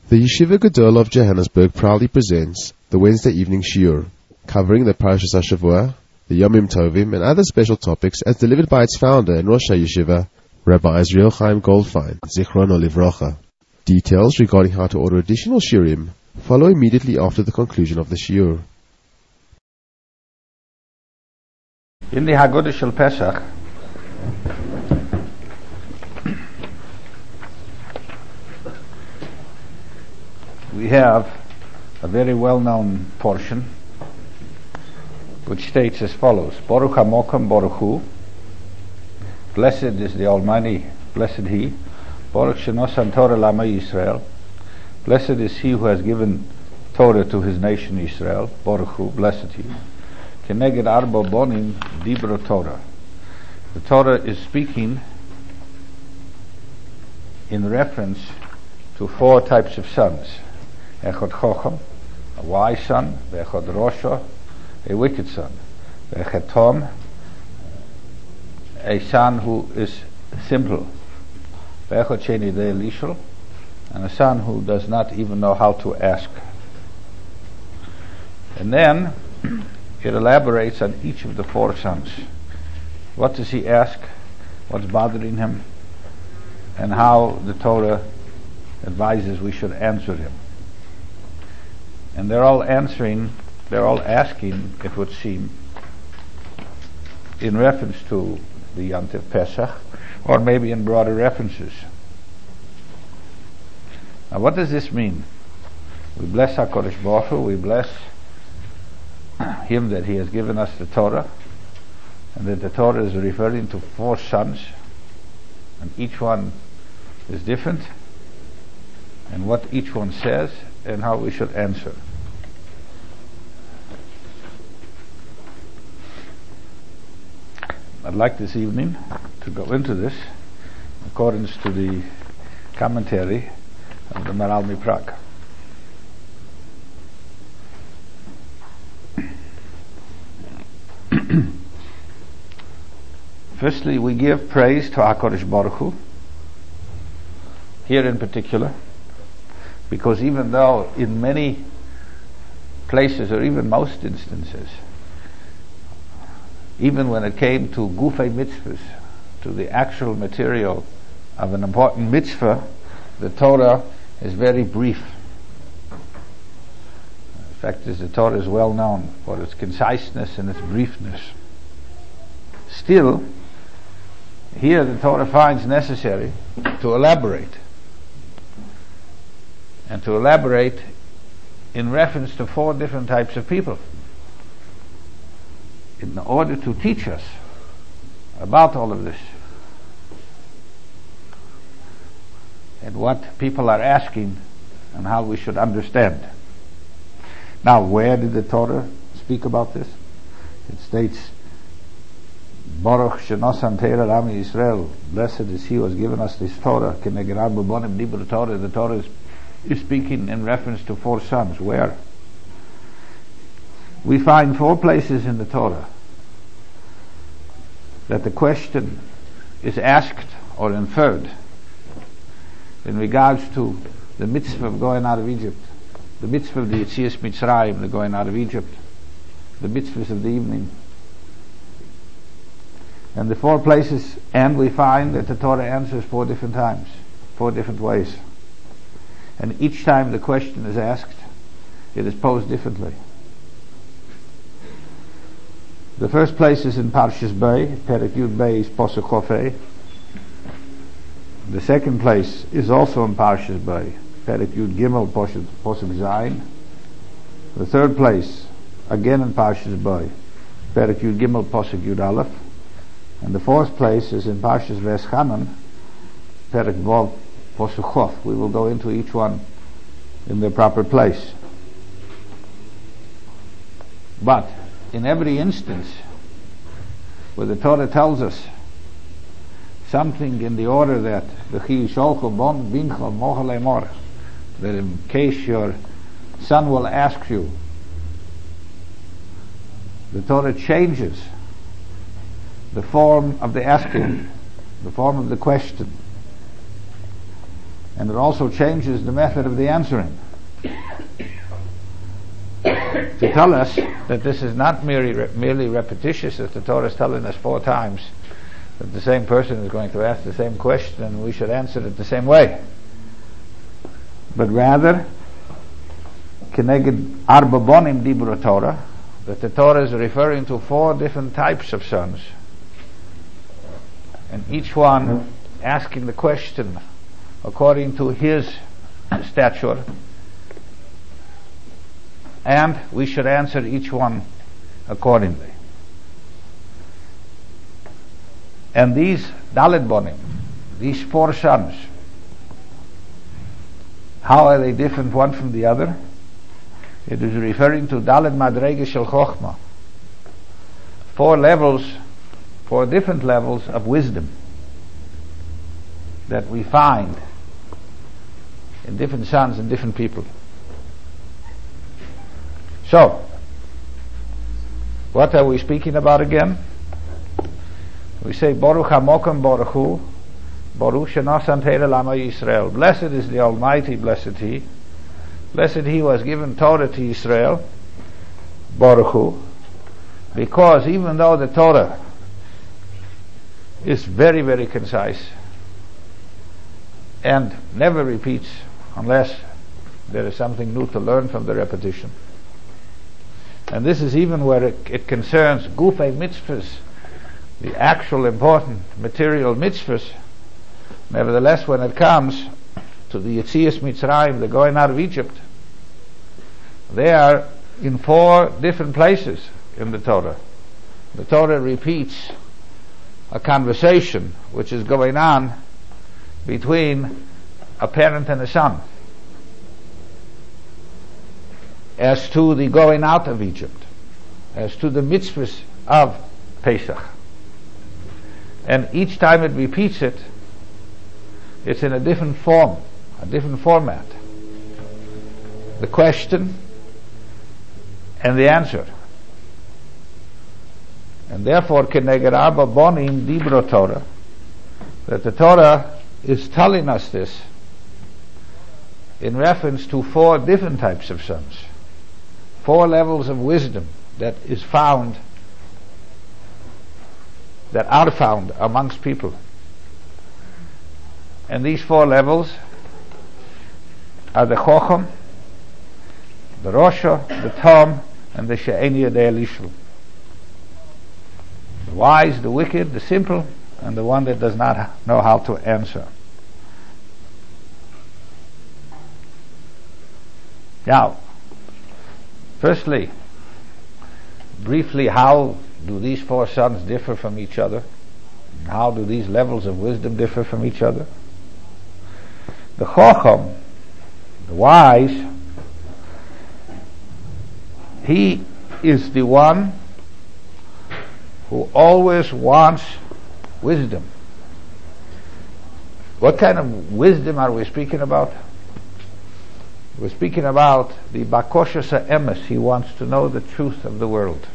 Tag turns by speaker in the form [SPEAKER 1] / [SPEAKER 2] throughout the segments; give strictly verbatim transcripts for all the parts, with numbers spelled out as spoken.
[SPEAKER 1] The Yeshiva Gedol of Johannesburg proudly presents the Wednesday evening shiur, covering the Parashas HaShavua, the Yomim Tovim, and other special topics as delivered by its founder and Rosh HaYeshiva, Rabbi Israel Chaim Goldfein, Zichrono Livrocha. Details regarding how to order additional shiurim follow immediately after the conclusion of the shiur.
[SPEAKER 2] In the Haggadah Shel Pesach, we have a very well-known portion which states as follows: Baruch HaMokam Baruch Hu, blessed is the Almighty, blessed He. Baruch Shenosan Torah Lama Yisrael, blessed is He who has given Torah to His nation Israel. Baruch Hu, blessed He. Keneged Arba Bonim Dibro Torah. The Torah is speaking in reference to four types of sons: Echad Chocham, a wise son; Echad Rosha, a wicked son; Echad Tom, a son who is simple; Echad Sheni Dei Lishol, and a son who does not even know how to ask. And then it elaborates on each of the four sons. What does he ask? What's bothering him? And how the Torah advises we should answer him. And they're all answering, they're all asking, it would seem, in reference to the Yom Tov Pesach, or maybe in broader references. Now, what does this mean? We bless HaKadosh Baruch Hu, we bless Him that He has given us the Torah, and that the Torah is referring to four sons, and each one is different, and what each one says, and how we should answer. I'd like this evening to go into this in accordance to the commentary of the Maral Miprak. Firstly, we give praise to HaKadosh Baruch Hu, here in particular, because even though in many places, or even most instances, even when it came to Gufei Mitzvahs, to the actual material of an important mitzvah, the Torah is very brief. In fact, the Torah is well known for its conciseness and its briefness. Still, here the Torah finds necessary to elaborate, and to elaborate in reference to four different types of people, in order to teach us about all of this and what people are asking and how we should understand. Now, where did the Torah speak about this? It states, Baruch Shenosan Torah Lama Yisrael, blessed is He who has given us this Torah. Keneged Arba Bonim Dibro Torah. The Torah is, is speaking in reference to four sons. Where? We find four places in the Torah that the question is asked or inferred in regards to the mitzvah of going out of Egypt, the mitzvah of the Yetzias Mitzrayim, the going out of Egypt, the mitzvahs of the evening. And the four places, and we find that the Torah answers four different times, four different ways. And each time the question is asked, it is posed differently. The first place is in Parshas Bei, Perek Yud Bei is Posuk Chofei. The second place is also in Parshas Bei, Perek Yud Gimel, Posuk Zayin. The third place, again in Parshas Bei, Perek Yud Gimel, Posuk Yud Aleph. And the fourth place is in Parshas Veschanan, Perek Vav, Posuk Chof. We will go into each one in their proper place. But in every instance where the Torah tells us something in the order that the Chi Sholcho Bon Bincho Mochale Mor, that in case your son will ask you, the Torah changes the form of the asking, the form of the question. And it also changes the method of the answering. To tell us that this is not merely, merely repetitious, that the Torah is telling us four times that the same person is going to ask the same question and we should answer it the same way. But rather, Keneged Arba Bonim Dibra Torah, that the Torah is referring to four different types of sons, and each one asking the question according to his stature, and we should answer each one accordingly. And these Dalet Bonim, these four sons, how are they different one from the other? It is referring to Dalet Madrege Shel Chochma, four levels, four different levels of wisdom that we find in different sons and different people. So, what are we speaking about again? We say Baruch HaMokem Baruch Hu, Baruch Shenasan Torah L'Amo Yisrael. Blessed is the Almighty, blessed He. Blessed He who has given Torah to Israel, Baruch Hu. Because even though the Torah is very, very concise and never repeats unless there is something new to learn from the repetition, and this is even where it, it concerns Gufei mitzvahs, the actual important material mitzvahs. Nevertheless, when it comes to the Yetzias Mitzrayim, the going out of Egypt, they are in four different places in the Torah. The Torah repeats a conversation which is going on between a parent and a son as to the going out of Egypt, as to the mitzvahs of Pesach. And each time it repeats it, it's in a different form, a different format. The question and the answer. And therefore, Keneged Arba Bonim Dibro Torah, that the Torah is telling us this in reference to four different types of sons, four levels of wisdom that is found, that are found amongst people. And these four levels are the Chocham, the Rosha, the Tom, and the She'eni Yodea Lishlu. The wise, the wicked, the simple, and the one that does not know how to answer. Now, firstly, briefly, how do these four sons differ from each other? How do these levels of wisdom differ from each other? The Chocham, the wise, he is the one who always wants wisdom. What kind of wisdom are we speaking about? We're speaking about the Bakoshas HaEmes. He wants to know the truth of the world.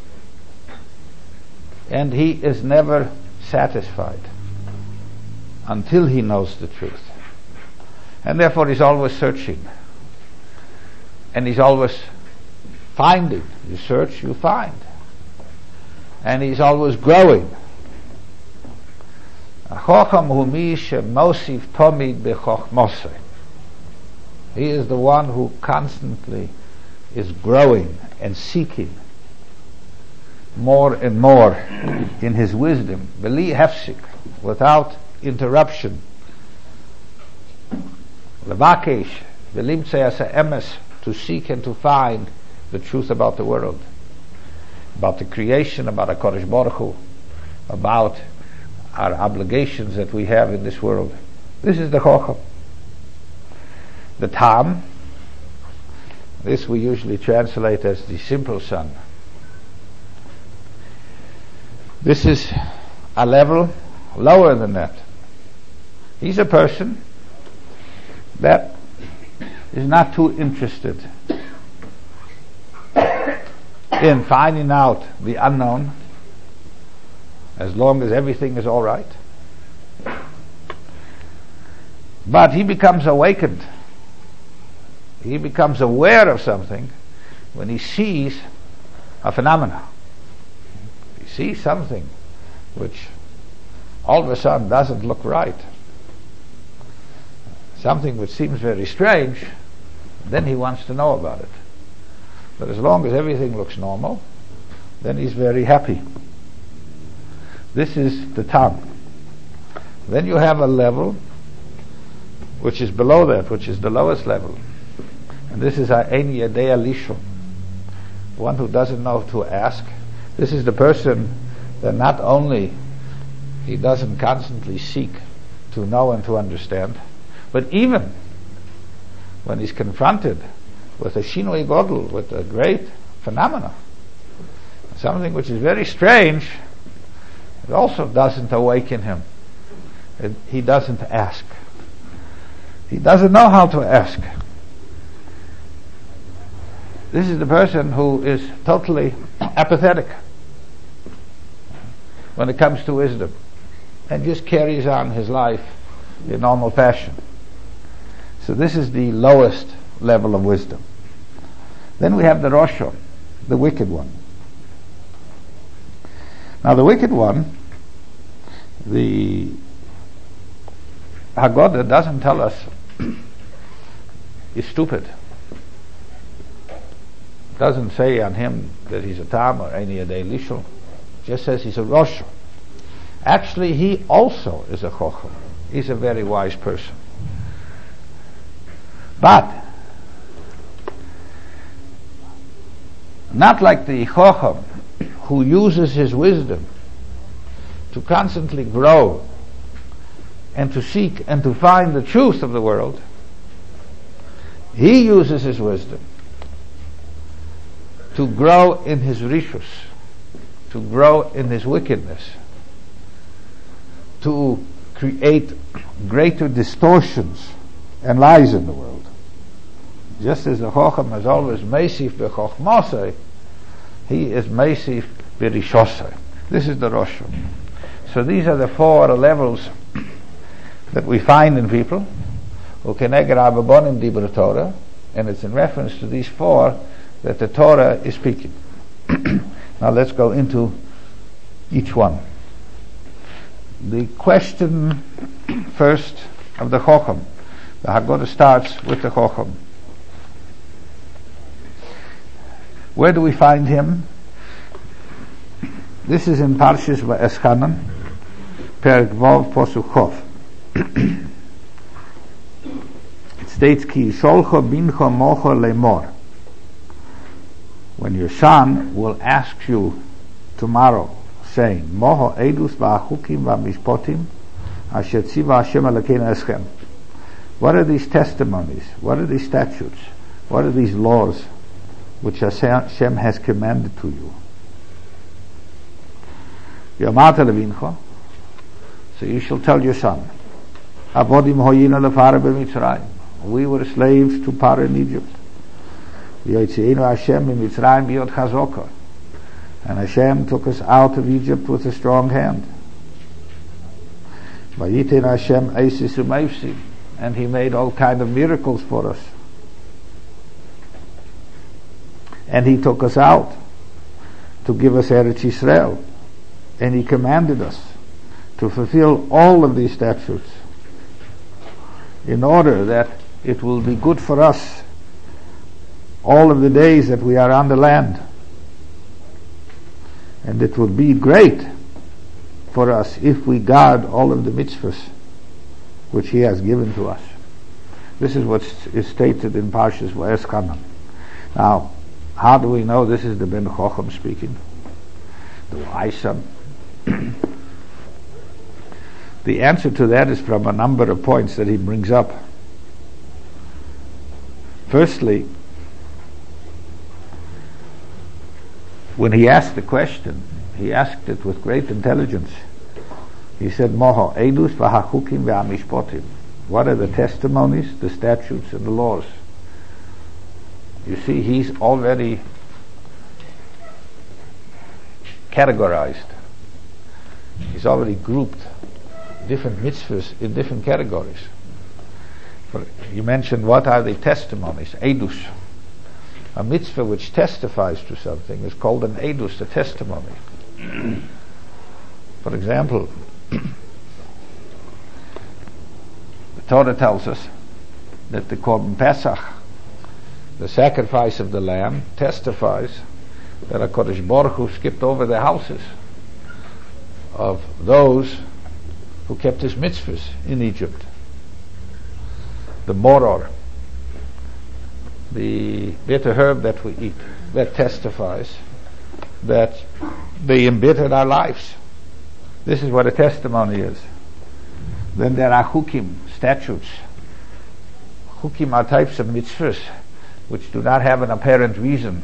[SPEAKER 2] And he is never satisfied until he knows the truth. And therefore he's always searching. And he's always finding. You search, you find. And he's always growing. He is the one who constantly is growing and seeking more and more in his wisdom, beli hefsik, without interruption. Levakesh, velimtzei emes, to seek and to find the truth about the world, about the creation, about HaKadosh Baruch Hu, about our obligations that we have in this world. This is the Chocham. The Tam, this we usually translate as the simple son. This is a level lower than that. He's a person that is not too interested in finding out the unknown, as long as everything is all right. But he becomes awakened. He becomes aware of something when he sees a phenomena. He sees something which all of a sudden doesn't look right. Something which seems very strange, then he wants to know about it. But as long as everything looks normal, then he's very happy. This is the tongue. Then you have a level which is below that, which is the lowest level. And this is Ein Yedea Lishon, one who doesn't know to ask. This is the person that not only he doesn't constantly seek to know and to understand, but even when he's confronted with a Shinui Godel, with a great phenomena, something which is very strange, it also doesn't awaken him. It, he doesn't ask. He doesn't know how to ask. This is the person who is totally apathetic when it comes to wisdom, and just carries on his life in normal fashion. So this is the lowest level of wisdom. Then we have the Rosho, the wicked one. Now the wicked one, the Haggadah doesn't tell us he's stupid. Doesn't say on him that he's a Tam or any Yedei Lishon. Just says he's a Rosho. Actually, he also is a Chocham. He's a very wise person. But not like the Chocham who uses his wisdom to constantly grow and to seek and to find the truth of the world. He uses his wisdom to grow in his rishus, to grow in his wickedness, to create greater distortions and lies in the world. Just as the Chocham is always meisif b'chochmasei, he is meisif b'rishosei. This is the Rosho. So these are the four levels that we find in people who keneger ababonim dibur Torah, and it's in reference to these four that the Torah is speaking. Now let's go into each one. The question first of the Chocham. The Haggadah starts with the Chocham. Where do we find him? This is in Parshas Va'eschanan, Perek Vav Posuk Chov. It states, Ki sholcho bincho mocho lemor. When your son will ask you tomorrow, saying, Moho edus va'achukim va'mishpotim asher tziva Hashem Elokeinu eschem. What are these testimonies? What are these statutes? What are these laws which Hashem has commanded to you? Yomata levincho, so you shall tell your son, Avodim hoyina lefara b'Mitzrayim. We were slaves to Paro in Egypt. V'yotzeinu Hashem b'Mitzrayim b'yod chazokah. And Hashem took us out of Egypt with a strong hand. Vayiten Hashem eisis u'meifsim. And He made all kind of miracles for us. And He took us out to give us Eretz Yisrael. And He commanded us to fulfill all of these statutes in order that it will be good for us all of the days that we are on the land. And it will be great for us if we guard all of the mitzvahs which He has given to us. This is what is stated in Parshas Va'eschanan. Now, how do we know this is the Ben Chocham speaking? The wise son. The answer to that is from a number of points that he brings up. Firstly, when he asked the question, he asked it with great intelligence. He said, Moho edus v'hachukim v'amishpotim. What are the testimonies, the statutes, and the laws? You see, he's already categorized. He's already grouped different mitzvahs in different categories. For you mentioned what are the testimonies? Edus. A mitzvah which testifies to something is called an edus, a testimony. For example, the Torah tells us that the Korban Pesach, the sacrifice of the lamb, testifies that HaKadosh Baruch Hu skipped over the houses of those who kept his mitzvahs in Egypt. The moror, the bitter herb that we eat, that testifies that they embittered our lives. This is what a testimony is. Then there are chukim, statutes. Chukim are types of mitzvahs which do not have an apparent reason.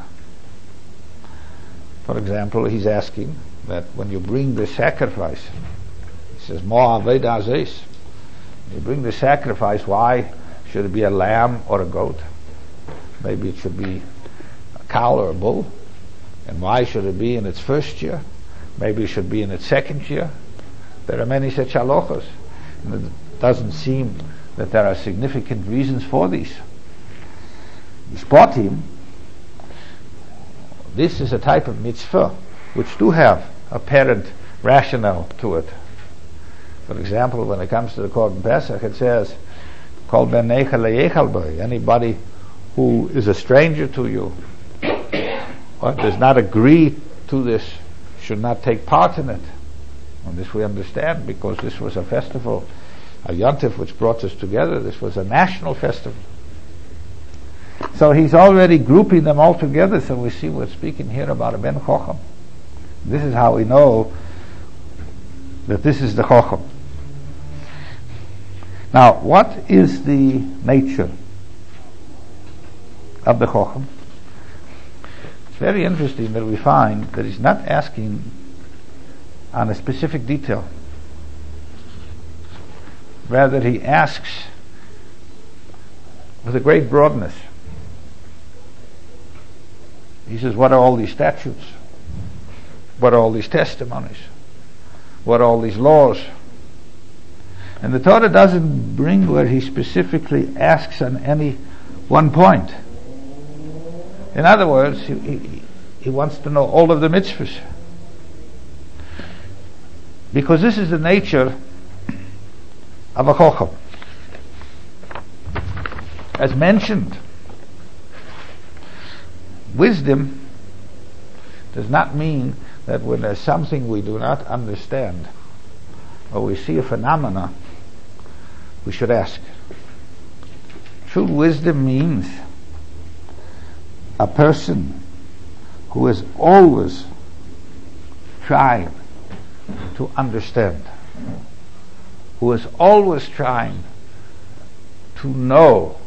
[SPEAKER 2] For example, he's asking that when you bring the sacrifice, he says, Mo aved azes. You bring the sacrifice, why should it be a lamb or a goat? Maybe it should be a cow or a bull. And why should it be in its first year? Maybe it should be in its second year. There are many such halachos. And it doesn't seem that there are significant reasons for these. Mishpatim, this is a type of mitzvah which do have apparent rationale to it. For example, when it comes to the Korban Pesach, it says, Kol ben neichel leyechal boi, anybody who is a stranger to you or does not agree to this should not take part in it. And this we understand because this was a festival, a yontif which brought us together. This was a national festival. So he's already grouping them all together, so we see we're speaking here about a Ben Chocham. This is how we know that this is the Chocham. Now, what is the nature of the Chocham? It's very interesting that we find that he's not asking on a specific detail. Rather, he asks with a great broadness. He says, what are all these statutes? What are all these testimonies? What are all these laws? And the Torah doesn't bring where he specifically asks on any one point. In other words, he, he, he wants to know all of the mitzvahs. Because this is the nature of a chocham. As mentioned, wisdom does not mean that when there's something we do not understand or we see a phenomena, we should ask. True wisdom means a person who is always trying to understand, who is always trying to know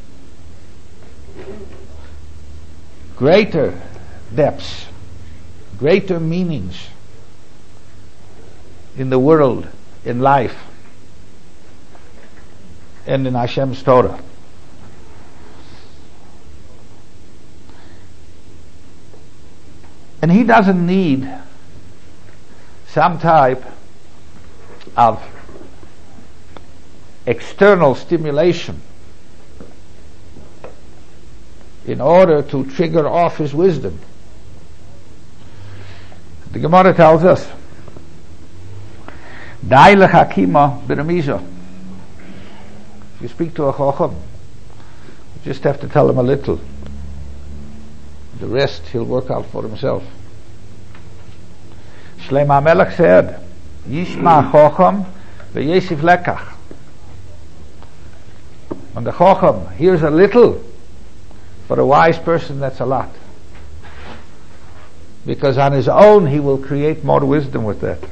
[SPEAKER 2] greater depths, greater meanings in the world, in life, and in Hashem's Torah. And he doesn't need some type of external stimulation in order to trigger off his wisdom. The Gemara tells us, Dai lechakima b'remiza. If you speak to a chocham, you just have to tell him a little. The rest he'll work out for himself. Shlomo HaMelech said, Yishma chocham v'yesif lekach. When the chocham hears a little, for a wise person that's a lot. Because on his own he will create more wisdom with that.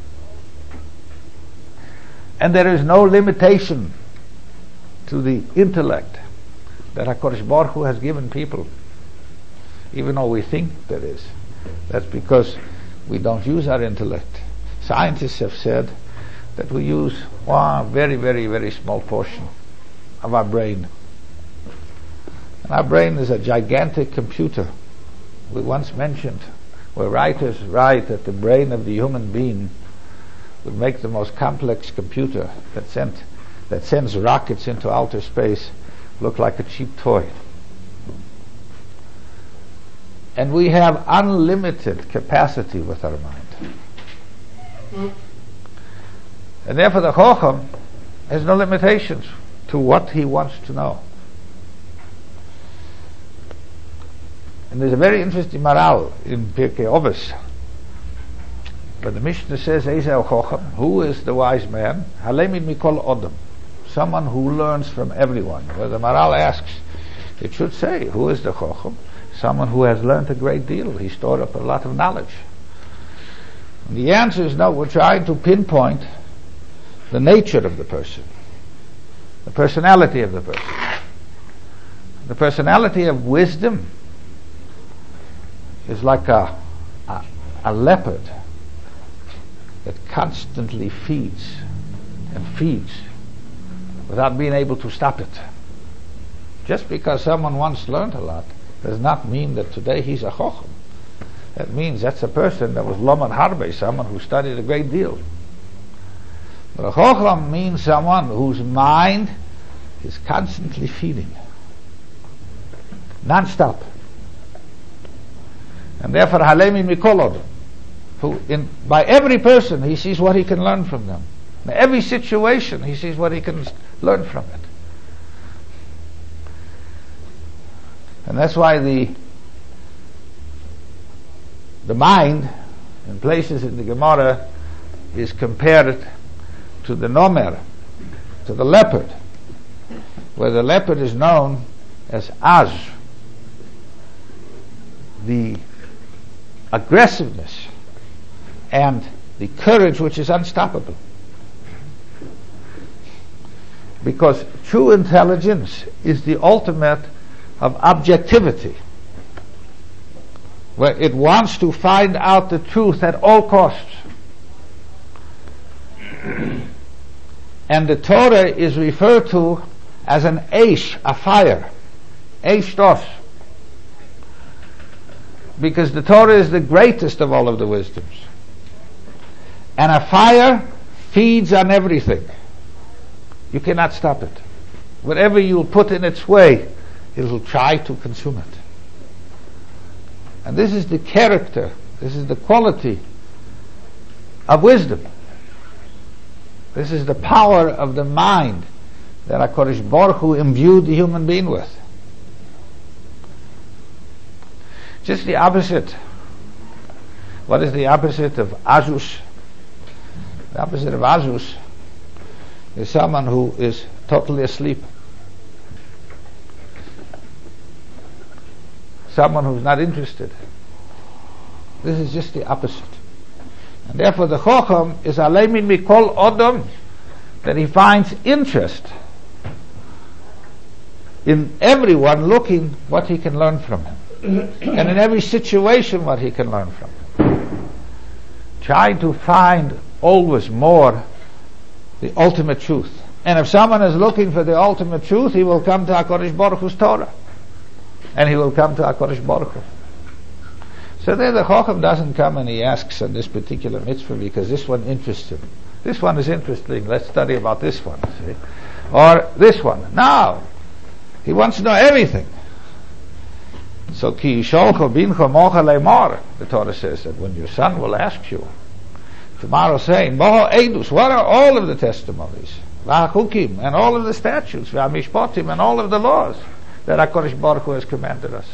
[SPEAKER 2] And there is no limitation to the intellect that HaKadosh Baruch Hu has given people. Even though we think there is. That's because we don't use our intellect. Scientists have said that we use one very, very, very small portion of our brain. And our brain is a gigantic computer. We once mentioned where writers write that the brain of the human being would make the most complex computer that sent that sends rockets into outer space look like a cheap toy. And we have unlimited capacity with our mind. Mm. And therefore the Chocham has no limitations to what he wants to know. And there's a very interesting moral in Pirkei Avos, but the Mishnah says, Eisel Chocham, who is the wise man? Halemid mikol odom, someone who learns from everyone. Where the moral asks, it should say, who is the Chocham? Someone who has learned a great deal. He stored up a lot of knowledge. And the answer is no, we're trying to pinpoint the nature of the person, the personality of the person. The personality of wisdom is like a, a, a leopard that constantly feeds and feeds without being able to stop it. Just because someone once learned a lot does not mean that today he's a Chocham. That means that's a person that was Lomad Harbe, someone who studied a great deal. But a Chocham means someone whose mind is constantly feeding, non-stop. And therefore, Halemi Mikolod, who in by every person he sees what he can learn from them. In every situation he sees what he can learn from it. And that's why the the mind, in places in the Gemara, is compared to the nomer, to the leopard, where the leopard is known as Az, the aggressiveness and the courage which is unstoppable. Because true intelligence is the ultimate of objectivity, where it wants to find out the truth at all costs. And the Torah is referred to as an eish, a fire, eish dos, because the Torah is the greatest of all of the wisdoms. And a fire feeds on everything. You cannot stop it. Whatever you put in its way, it will try to consume it. And this is the character, this is the quality of wisdom. This is the power of the mind that HaKadosh Baruch Hu imbued the human being with. Just the opposite. What is the opposite of Azus? The opposite of Azus is someone who is totally asleep. Someone who's not interested. This is just the opposite. And therefore the Chocham is Alemin Mikol Odom, that he finds interest in everyone looking what he can learn from him. And in every situation what he can learn from him. Trying to find always more the ultimate truth. And if someone is looking for the ultimate truth, he will come to HaKadosh Baruch Hu's Torah. And he will come to HaKadosh Baruch Hu. So there the Chocham doesn't come and he asks on this particular mitzvah because this one interests him. This one is interesting, let's study about this one, see? Or this one. No! He wants to know everything. So ki yisholcho bincho mocha leimor, the Torah says that when your son will ask you tomorrow, saying, Moho Eidus, what are all of the testimonies? V'hachukim, and all of the statutes, v'hamishpotim, and all of the laws that HaKadosh Baruch Hu has commanded us.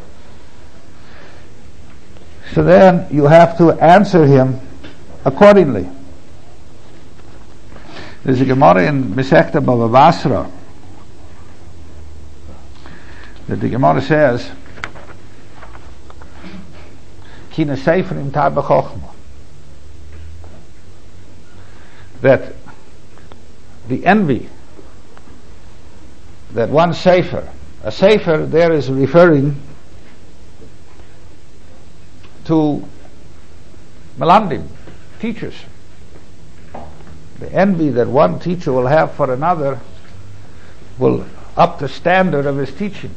[SPEAKER 2] So then you have to answer him accordingly. There's a Gemara in Masechta Bava Basra that the Gemara says, Ki neseiferim tar b'chochma, that the envy that one sefer, a sefer there is referring to Melandim, teachers. The envy that one teacher will have for another will up the standard of his teaching.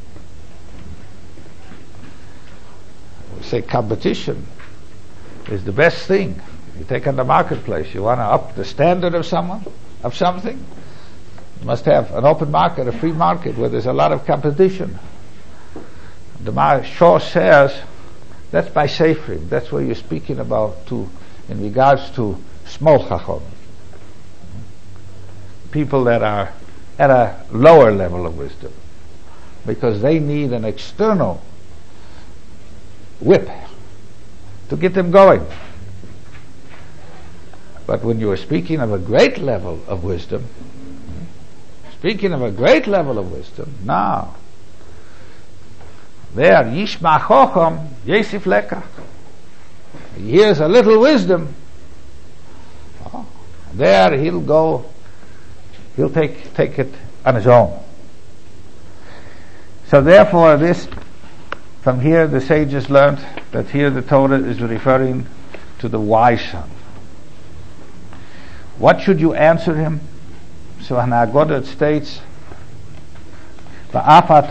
[SPEAKER 2] We say competition is the best thing. You take on the marketplace, you want to up the standard of someone, of something, You must have an open market, a free market, where there's a lot of competition. The Maharsha says that's by Seifrim. That's what you're speaking about to, in regards to small chacham, people that are at a lower level of wisdom, because they need an external whip to get them going. But when you are speaking of a great level of wisdom, speaking of a great level of wisdom, now, there, Yishma Chocham, Yesif Lekach. He hears a little wisdom. Oh, there he'll go, he'll take, take it on his own. So therefore this, from here the sages learned that here the Torah is referring to the wise son. What should you answer him? So in Haggadah it states, you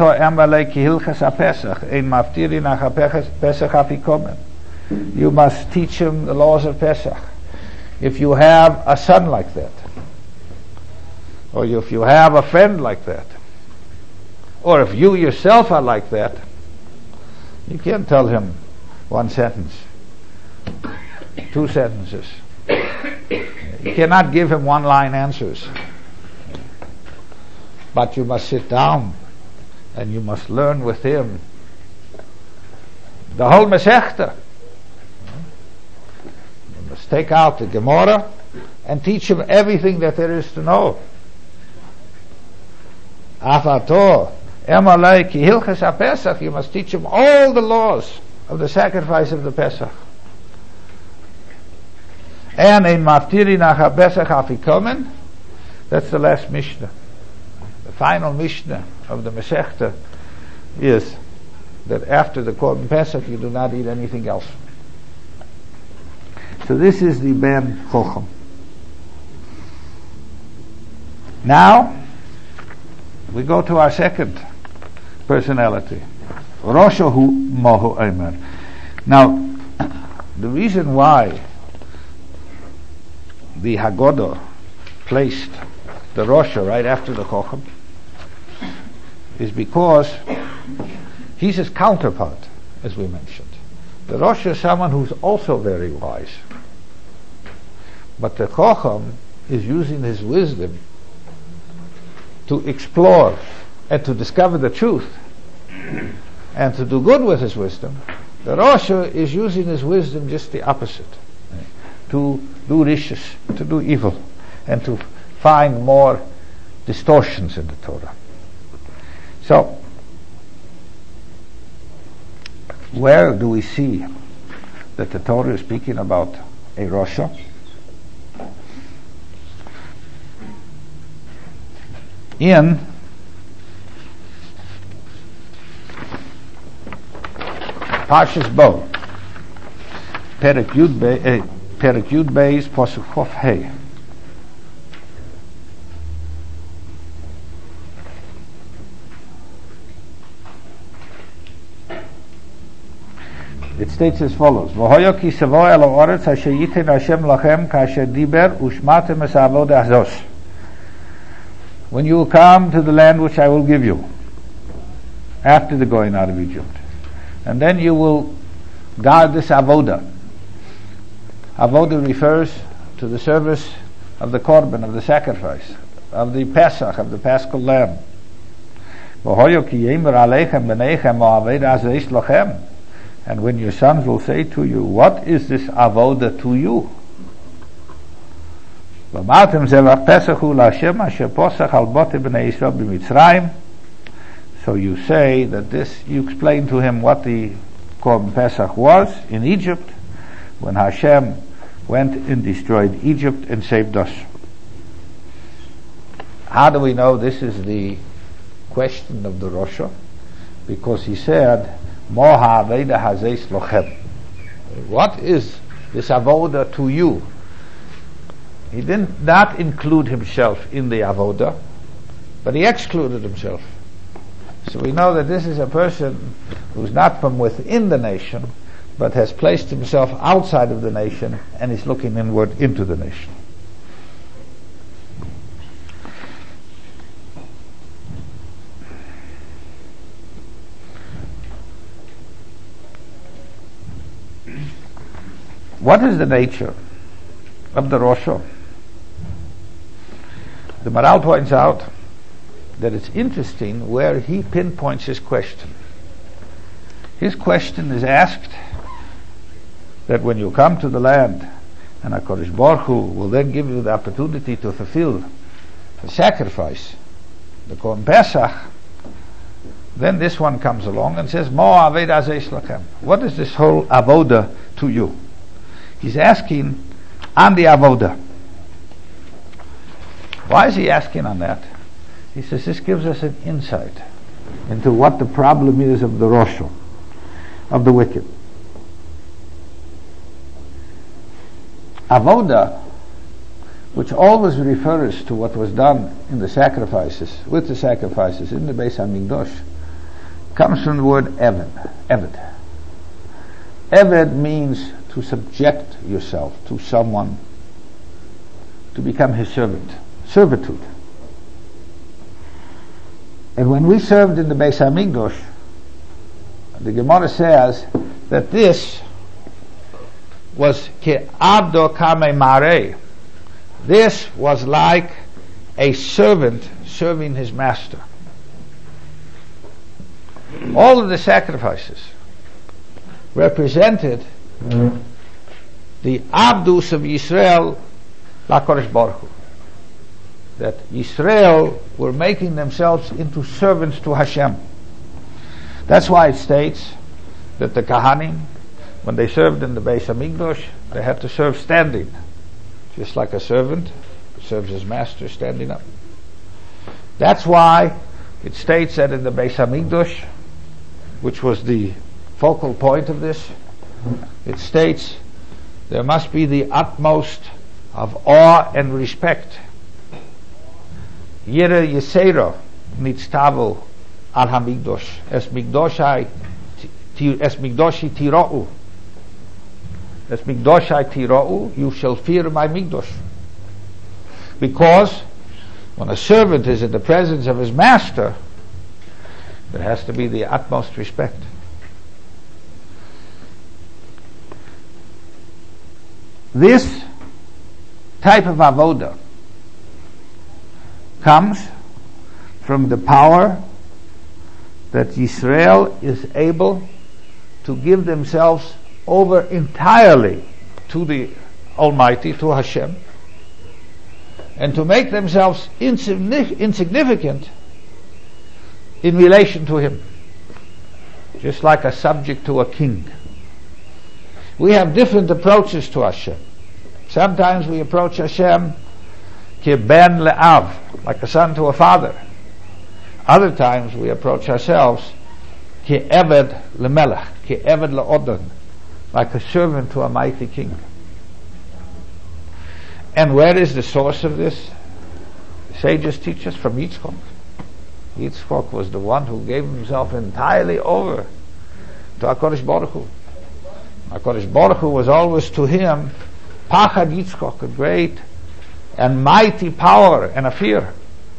[SPEAKER 2] must teach him the laws of Pesach. If you have a son like that, or if you have a friend like that, or if you yourself are like that, you can't tell him one sentence, two sentences. You cannot give him one-line answers. But you must sit down and you must learn with him the whole Masechta. You must take out the Gemara and teach him everything that there is to know. Afato, Emalei ki hilchas ha-Pesach, you must teach him all the laws of the sacrifice of the Pesach. And in Maftiri nach ha-Pesach afikomen, that's the last Mishnah. The final Mishnah of the Masechta is that after the Korban Pesach you do not eat anything else. So this is the Ben Chocham. Now we go to our second personality, Roshahu Mohu Eimer. Now the reason why the Haggadah placed the Rosha right after the Chocham is because he's his counterpart, as we mentioned. The Rosha is someone who's also very wise, but the Chocham is using his wisdom to explore and to discover the truth and to do good with his wisdom. The Rosha is using his wisdom just the opposite, to do rishus, to do evil, and to find more distortions in the Torah. So, where do we see that the Torah is speaking about a Rosha? In Parshas Bo, Perek Yud Be, eh, Perek Yud Beis Posuk Chof Hei. It states as follows: V'hoyo ki savo el ha'oretz asher yiten Hashem lachem kasher diber ushmatem es ha'avodah hazos. When you will come to the land which I will give you after the going out of Egypt, and then you will guard this avodah. Avodah refers to the service of the korban, of the sacrifice, of the Pesach, of the Paschal lamb. V'hoyo ki yemer aleichem b'neichem ha'avodah hazos lachem. And when your sons will say to you, what is this avodah to you? So you say that this, you explain to him what the Korban Pesach was in Egypt, when Hashem went and destroyed Egypt and saved us. How do we know this is the question of the Rosha? Because he said, what is this avodah to you? He did not include himself in the avodah, but he excluded himself. So we know that this is a person who's not from within the nation, but has placed himself outside of the nation and is looking inward into the nation. What is the nature of the Rosha? The Maral points out that it's interesting where he pinpoints his question. His question is asked that when you come to the land, and HaKadosh Baruch Hu will then give you the opportunity to fulfill the sacrifice, the Korban Pesach, then this one comes along and says, Mo Aveda Zeis Lachem. What is this whole avoda to you? He's asking on the avoda. Why is he asking on that? He says this gives us an insight into what the problem is of the Rosha, of the wicked. Avoda, which always refers to what was done in the sacrifices, with the sacrifices in the Beis HaMikdash, comes from the word Eved. Eved. Eved means to subject yourself to someone, to become his servant. Servitude. And when we served in the Beis HaMikdash, the Gemara says that this was ke'abdo kame mare. This was like a servant serving his master. All of the sacrifices represented mm-hmm. the abdus of Yisrael LaKadosh Baruch Hu. That Yisrael were making themselves into servants to Hashem. That's why it states that the Kahanim, when they served in the Beis HaMikdash, they had to serve standing, just like a servant serves his master standing up. That's why it states that in the Beis HaMikdash, which was the focal point of this, it states there must be the utmost of awe and respect. Yira Yisera nitztavu al HaMikdash es Mikdoshai es Mikdoshi tira'u es Mikdoshai tira'u, you shall fear my Mikdash. Because when a servant is in the presence of his master, there has to be the utmost respect. This type of avoda comes from the power that Yisrael is able to give themselves over entirely to the Almighty, to Hashem, and to make themselves insignific- insignificant in relation to Him, just like a subject to a king. We have different approaches to Hashem. Sometimes we approach Hashem ki ben le'av, like a son to a father. Other times we approach ourselves ki eved le'melech, ki eved le'odon, like a servant to a mighty king. And where is the source of this? The sages teach us from Yitzchak. Yitzchak was the one who gave himself entirely over to HaKadosh Baruch Hu. HaKadosh Baruch Hu was always to him Pachad Yitzchak, a great and mighty power and a fear.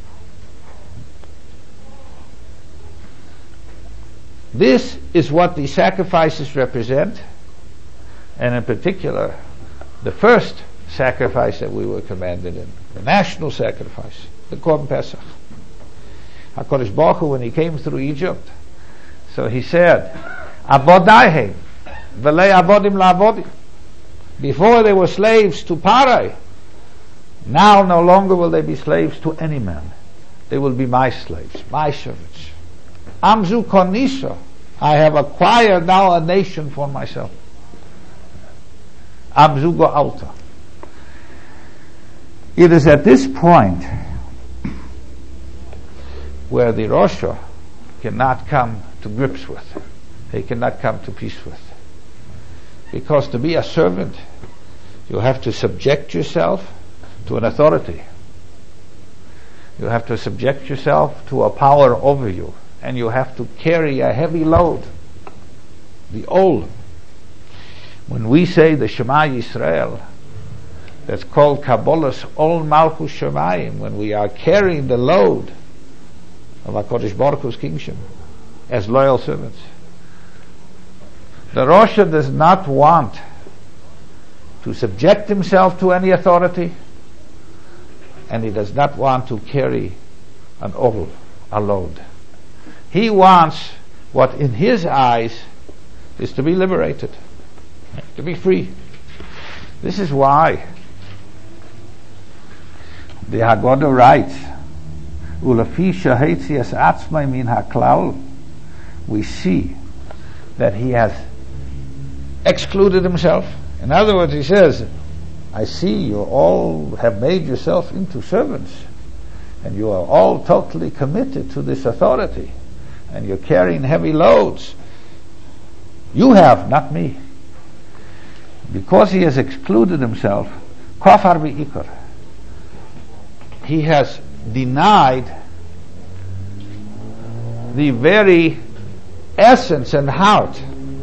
[SPEAKER 2] This is what the sacrifices represent, and in particular the first sacrifice that we were commanded in, the national sacrifice, the Korban Pesach. HaKadosh Baruch Hu, when he came through Egypt, so he said, Abodaihem, v'lei abodim la'abodim. Before they were slaves to Parai, now no longer will they be slaves to any man. They will be my slaves, my servants. Amzu konisa, I have acquired now a nation for myself. Amzu go'alta. It is at this point where the Rosha cannot come to grips with, he cannot come to peace with. Because to be a servant, you have to subject yourself to an authority. You have to subject yourself to a power over you, and you have to carry a heavy load. The old. When we say the Shema Yisrael, that's called Kabbalah's Ol Malchus Shemayim, when we are carrying the load of HaKadosh Baruch Hu's kingship as loyal servants. The Rosha does not want to subject himself to any authority, and he does not want to carry an old a load. He wants what in his eyes is to be liberated, to be free. This is why the Haggadah writes, "Ulefi shehetzias atzmai min haklal," we see that he has excluded himself. In other words, he says, I see you all have made yourself into servants, and you are all totally committed to this authority, and you're carrying heavy loads. You have, not me. Because he has excluded himself, kafar bi'ikar, he has denied the very essence and heart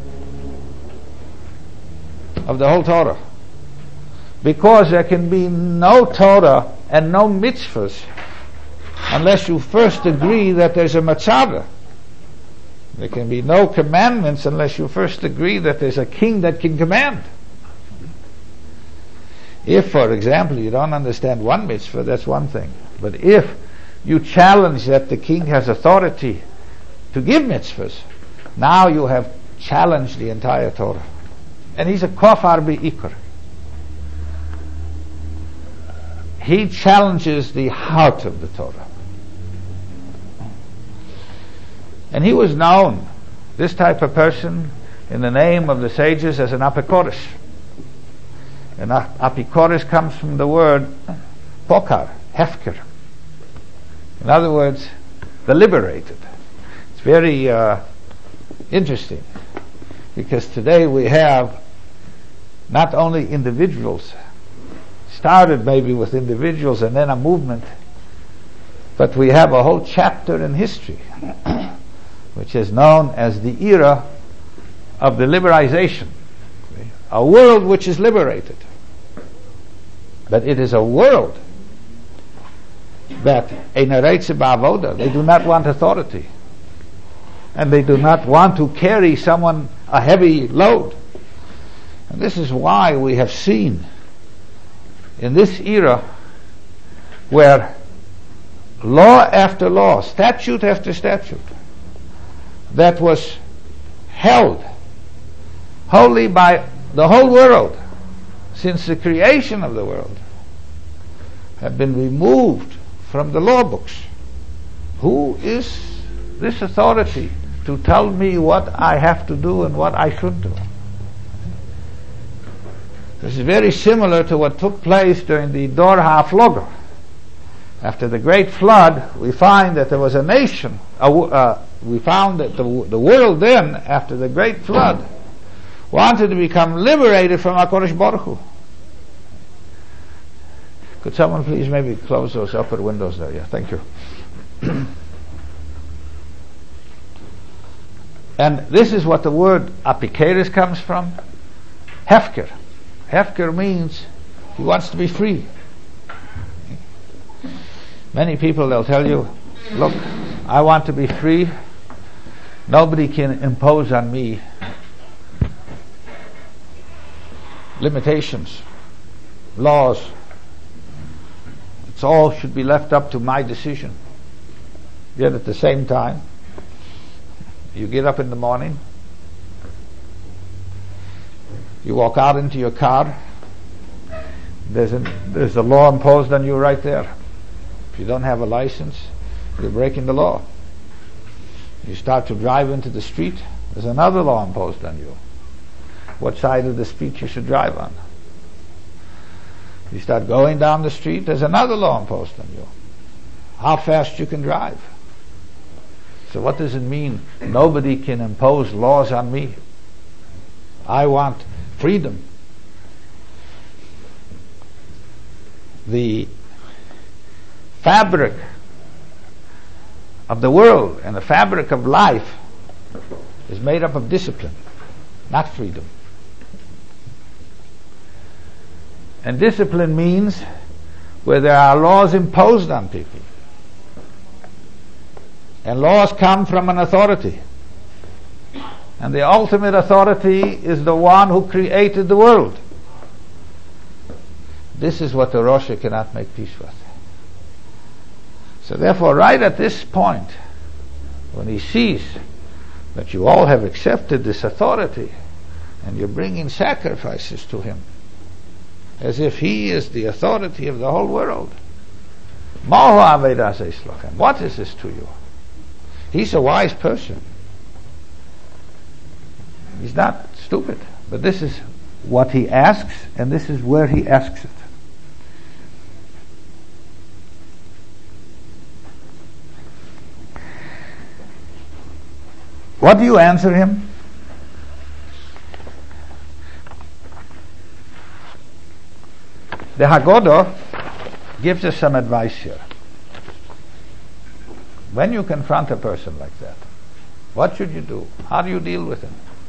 [SPEAKER 2] of the whole Torah. Because there can be no Torah and no mitzvahs unless you first agree that there's a Matzava. There can be no commandments unless you first agree that there's a king that can command. If, for example, you don't understand one mitzvah, that's one thing. But if you challenge that the king has authority to give mitzvahs, now you have challenged the entire Torah. And he's a kafar bi'ikar. He challenges the heart of the Torah. And he was known, this type of person, in the name of the sages as an apikoros. And apikoros comes from the word pokar, hefker. In other words, the liberated. It's very uh, interesting, because today we have not only individuals, started maybe with individuals and then a movement, but we have a whole chapter in history which is known as the era of the liberalization, a world which is liberated. But it is a world that ein areitze ba'avoda, they do not want authority, and they do not want to carry someone a heavy load. And this is why we have seen in this era where law after law, statute after statute, that was held wholly by the whole world since the creation of the world, have been removed from the law books. Who is this authority to tell me what I have to do and what I should do? This is very similar to what took place during the Dor HaFloga. After the great flood, we find that there was a nation, uh, uh, we found that the, the world then, after the great flood, wanted to become liberated from HaKadosh Baruch Hu. Could someone please maybe close those upper windows there? Yeah, thank you. And this is what the word apikeres comes from. Hefker. Hefker means he wants to be free. Many people, they'll tell you, look, I want to be free. Nobody can impose on me limitations, laws. It's all should be left up to my decision. Yet at the same time, you get up in the morning, you walk out into your car, there's a, there's a law imposed on you right there. If you don't have a license, you're breaking the law. You start to drive into the street, there's another law imposed on you. What side of the street you should drive on. You start going down the street, there's another law imposed on you. How fast you can drive. So what does it mean? Nobody can impose laws on me. I want freedom. The fabric of the world and the fabric of life is made up of discipline, not freedom. And discipline means where there are laws imposed on people. And laws come from an authority. And the ultimate authority is the one who created the world. This is what the Rosh cannot make peace with. So therefore, right at this point, when he sees that you all have accepted this authority and you're bringing sacrifices to him as if he is the authority of the whole world, what is this to you? He's a wise person. He's not stupid. But this is what he asks, and this is where he asks it. What do you answer him? The Haggadah gives us some advice here. When you confront a person like that, what should you do? How do you deal with him?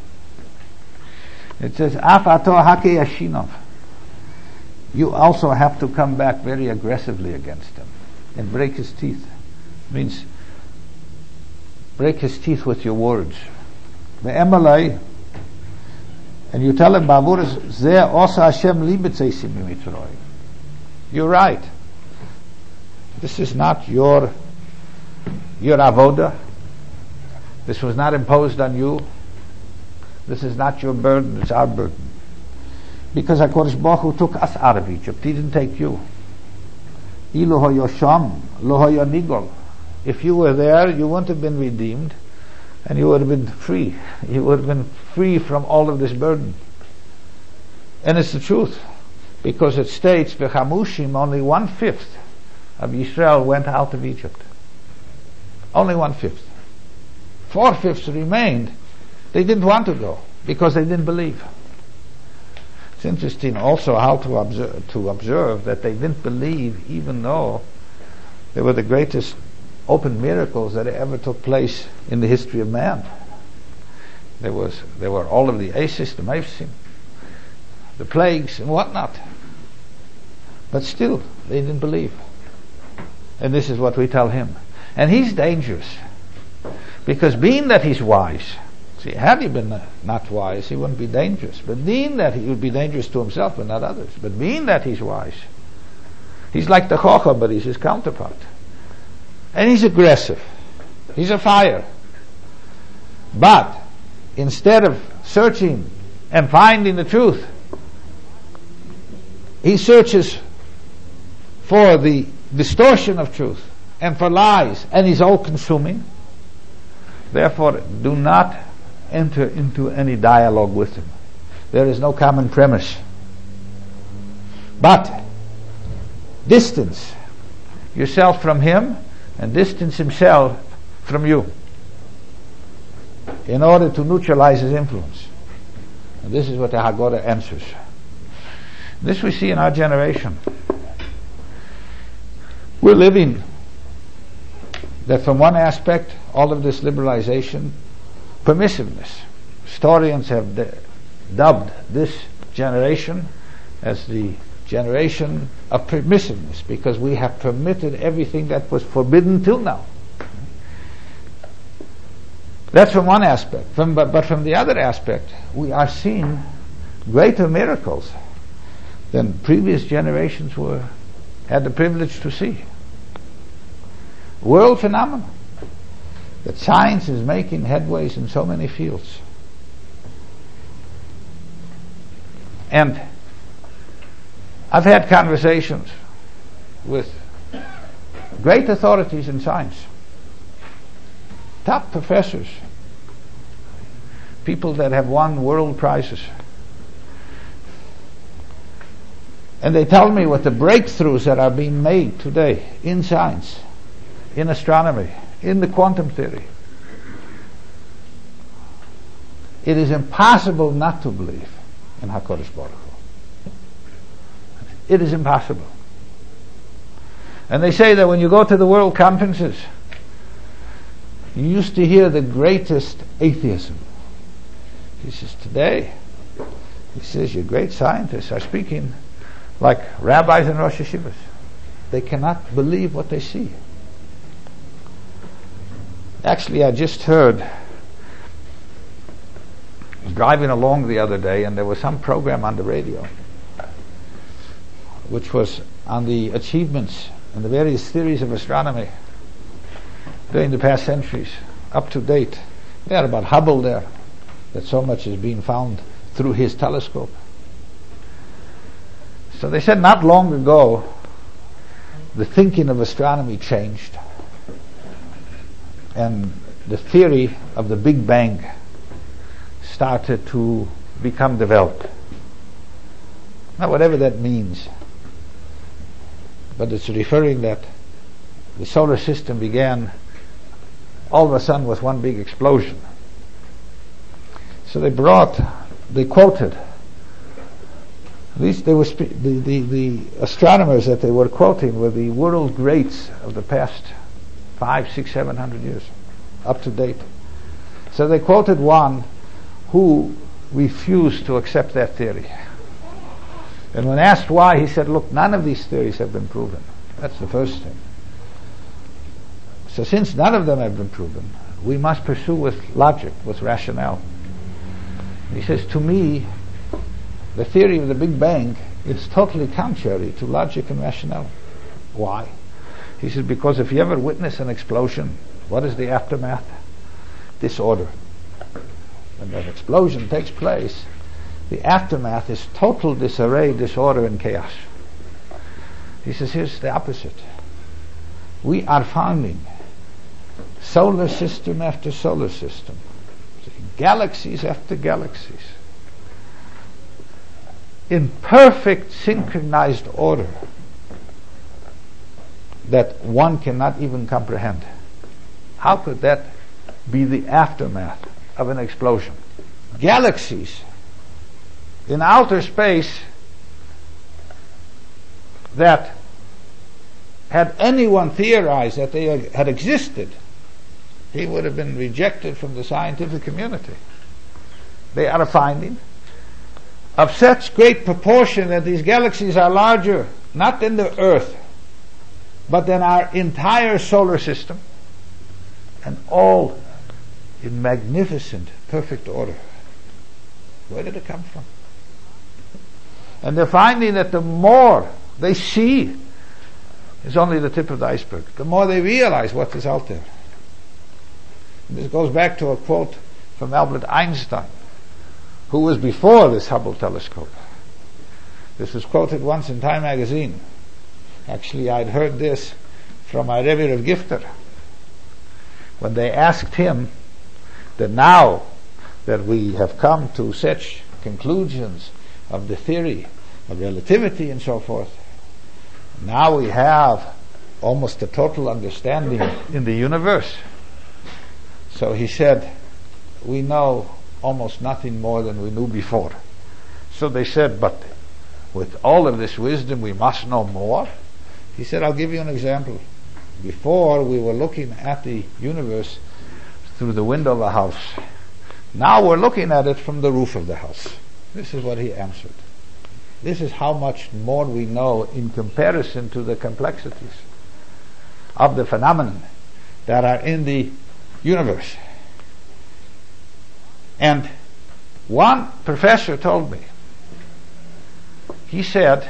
[SPEAKER 2] It says, Af ato hake yashinov. You also have to come back very aggressively against him and break his teeth. It means break his teeth with your words. Ve'emalei, and you tell him, Bavur zeh osa Hashem li b'tzeisim mitzrayim. You're right. This is not your your avoda. This was not imposed on you. This is not your burden, it's our burden. Because HaKadosh Baruch Hu took us out of Egypt. He didn't take you. Ilu hayosham, lo hayonigol. If you were there, you wouldn't have been redeemed, and you would have been free. You would have been free from all of this burden. And it's the truth. Because it states, V'chamushim, only one-fifth of Yisrael went out of Egypt. Only one-fifth. Four-fifths remained. They didn't want to go because they didn't believe. It's interesting also how to observe, to observe that they didn't believe, even though they were the greatest open miracles that ever took place in the history of man. There was there were all of the aces, the mafsim, the plagues and whatnot. But still, they didn't believe. And this is what we tell him. And he's dangerous. Because being that he's wise, see, had he been not wise, he wouldn't be dangerous. But being that he would be dangerous to himself, but not others. But being that he's wise, he's like the Chacham, but he's his counterpart. And he's aggressive. He's a fire. But instead of searching and finding the truth, he searches for the distortion of truth and for lies, and he's all-consuming. Therefore, do not enter into any dialogue with him. There is no common premise. But distance yourself from him and distance himself from you in order to neutralize his influence. And this is what the Haggadah answers. This we see in our generation. We're living that from one aspect, all of this liberalization, permissiveness. Historians have de- dubbed this generation as the generation of permissiveness, because we have permitted everything that was forbidden till now. That's from one aspect. From, but, but from the other aspect, we are seeing greater miracles than previous generations were had the privilege to see. World phenomenon. That science is making headways in so many fields. And I've had conversations with great authorities in science, top professors, people that have won world prizes. And they tell me what the breakthroughs that are being made today in science, in astronomy, in the quantum theory. It is impossible not to believe in HaKadosh Baruch Hu. It is impossible. And they say that when you go to the world conferences, you used to hear the greatest atheism. He says, today, he says, your great scientists are speaking like rabbis and Rosh Yeshivas. They cannot believe what they see. Actually, I just heard, I was driving along the other day, and there was some program on the radio which was on the achievements and the various theories of astronomy during the past centuries, up to date. They had about Hubble there, that so much is being found through his telescope. So they said not long ago, the thinking of astronomy changed, and the theory of the Big Bang started to become developed. Now, whatever that means, but it's referring that the solar system began all of a sudden with one big explosion. So they brought, they quoted, at least they were spe- the, the, the astronomers that they were quoting were the world greats of the past five, six, seven hundred years, up to date. So they quoted one who refused to accept that theory. And when asked why, he said, look, none of these theories have been proven. That's the first thing. So since none of them have been proven, we must pursue with logic, with rationale. He says, to me, the theory of the Big Bang is totally contrary to logic and rationale. Why? He says, because if you ever witness an explosion, what is the aftermath? Disorder. When that explosion takes place, the aftermath is total disarray, disorder, and chaos. He says, here's the opposite. We are finding solar system after solar system, galaxies after galaxies, in perfect synchronized order that one cannot even comprehend. How could that be the aftermath of an explosion? Galaxies in outer space that, had anyone theorized that they had existed, he would have been rejected from the scientific community. They are a finding of such great proportion that these galaxies are larger, not than the Earth, but than our entire solar system, and all in magnificent, perfect order. Where did it come from? And they're finding that the more they see is only the tip of the iceberg, the more they realize what is out there. And this goes back to a quote from Albert Einstein, who was before this Hubble telescope. This was quoted once in Time magazine. Actually, I'd heard this from my Rebbe of Gifter, when they asked him that now that we have come to such conclusions of the theory of relativity and so forth, now we have almost a total understanding in the universe. So he said, we know almost nothing more than we knew before. So they said, but with all of this wisdom we must know more. He said, I'll give you an example. Before we were looking at the universe through the window of a house. Now we're looking at it from the roof of the house. This is what he answered. This is how much more we know in comparison to the complexities of the phenomenon that are in the universe. And one professor told me, he said,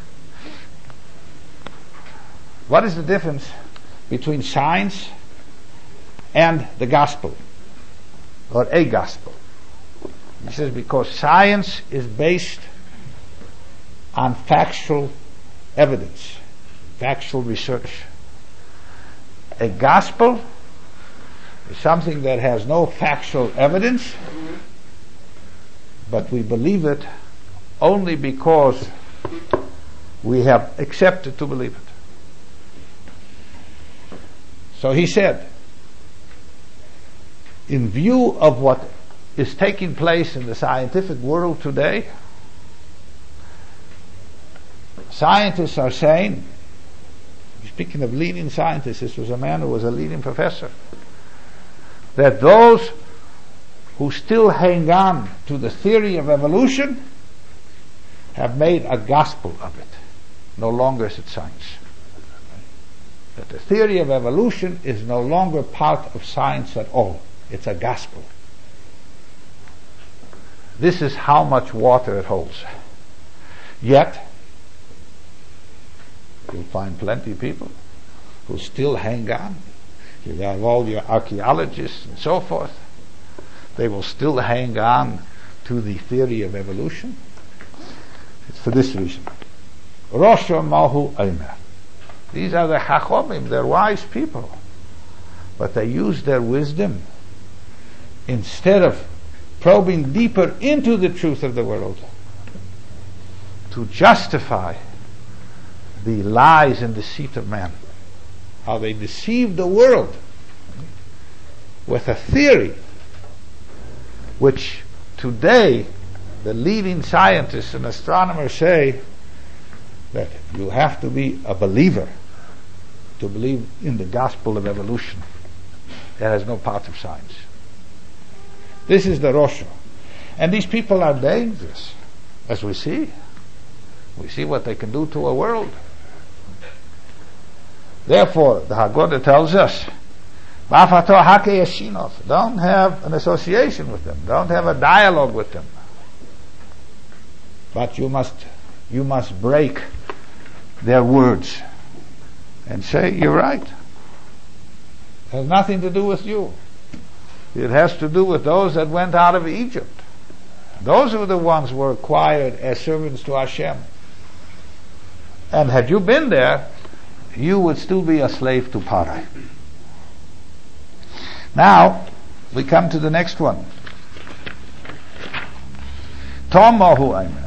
[SPEAKER 2] what is the difference between science and the gospel, or a gospel? He says, because science is based on factual evidence, factual research. A gospel is something that has no factual evidence, but we believe it only because we have accepted to believe it. So he said, in view of what is taking place in the scientific world today, scientists are saying, speaking of leading scientists, this was a man who was a leading professor, that those who still hang on to the theory of evolution have made a gospel of it. No longer is it science. That the theory of evolution is no longer part of science at all. It's a gospel. This is how much water it holds. Yet, You'll find plenty of people who still hang on. You have all your archaeologists and so forth. They will still hang on to the theory of evolution. It's for this reason. Rosha Mahu Eimer. These are the Chachomim, they're wise people. But they use their wisdom instead of probing deeper into the truth of the world to justify the lies and deceit of man. How they deceive the world with a theory which today the leading scientists and astronomers say that you have to be a believer to believe in the gospel of evolution. That has no part of science. This is the Rosha. And these people are dangerous, as we see. We see what they can do to a world. Therefore, the Haggadah tells us, don't have an association with them. Don't have a dialogue with them. But you must, you must break their words and say, you're right. It has nothing to do with you. It has to do with those that went out of Egypt. Those were the ones who were acquired as servants to Hashem. And had you been there, you would still be a slave to Parai. Now, we come to the next one. Tom Mahu Eimer.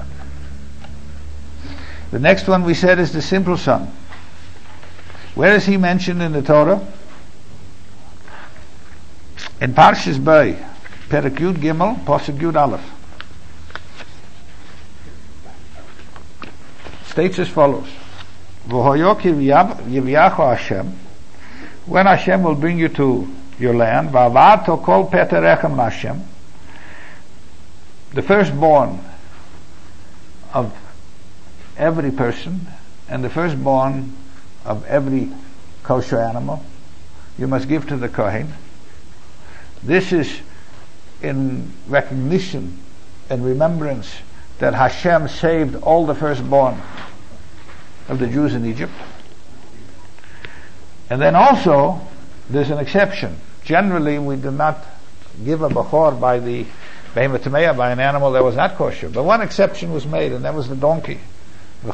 [SPEAKER 2] The next one we said is the simple son. Where is he mentioned in the Torah? In Parshas Bei, Perek Yud Gimel, Pasuk Yud Aleph. States as follows. Hashem, when Hashem will bring you to your land, Hashem, the firstborn of every person and the firstborn of every kosher animal you must give to the Kohen. This is in recognition and remembrance that Hashem saved all the firstborn of the Jews in Egypt. And then also there's an exception. Generally we do not give a bachor by the behemoth tameah, by an animal that was not kosher. But one exception was made, and that was the donkey. The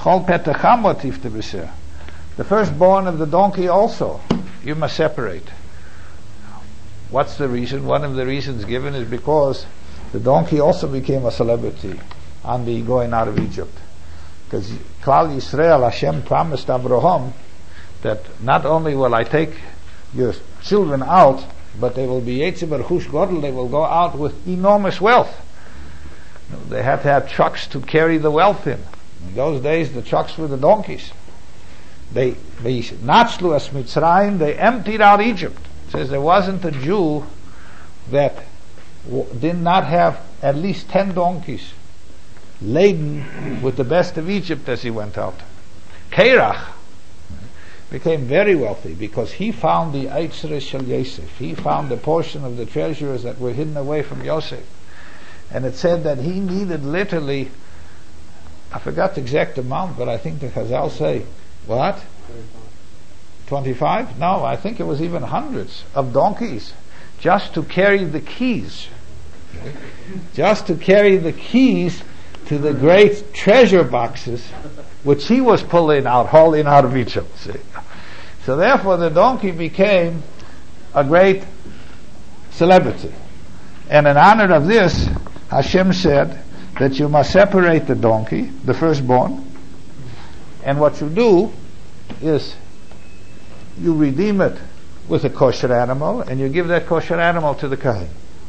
[SPEAKER 2] firstborn of the donkey also you must separate. What's the reason? One of the reasons given is because the donkey also became a celebrity on the going out of Egypt. Because Klal Yisrael, Hashem promised Abraham that not only will I take your children out, but they will be Yetzi B'Rechush Godel, they will go out with enormous wealth. They had to have trucks to carry the wealth in. In those days, the trucks were the donkeys. They, they Natzlu as Mitzrayim, they emptied out Egypt. It says there wasn't a Jew that w- did not have at least ten donkeys laden with the best of Egypt as he went out. Kerach became very wealthy because he found the Eitzre Shel Yosef. He found the portion of the treasures that were hidden away from Yosef. And it said that he needed literally, I forgot the exact amount, but I think the Chazal say, what? twenty-five? No, I think it was even hundreds of donkeys just to carry the keys. Just to carry the keys to the great treasure boxes which he was pulling out, hauling out of Egypt. See? So therefore the donkey became a great celebrity. And in honor of this, Hashem said that you must separate the donkey, the firstborn, and what you do is you redeem it with a kosher animal, and you give that kosher animal to the Kohen.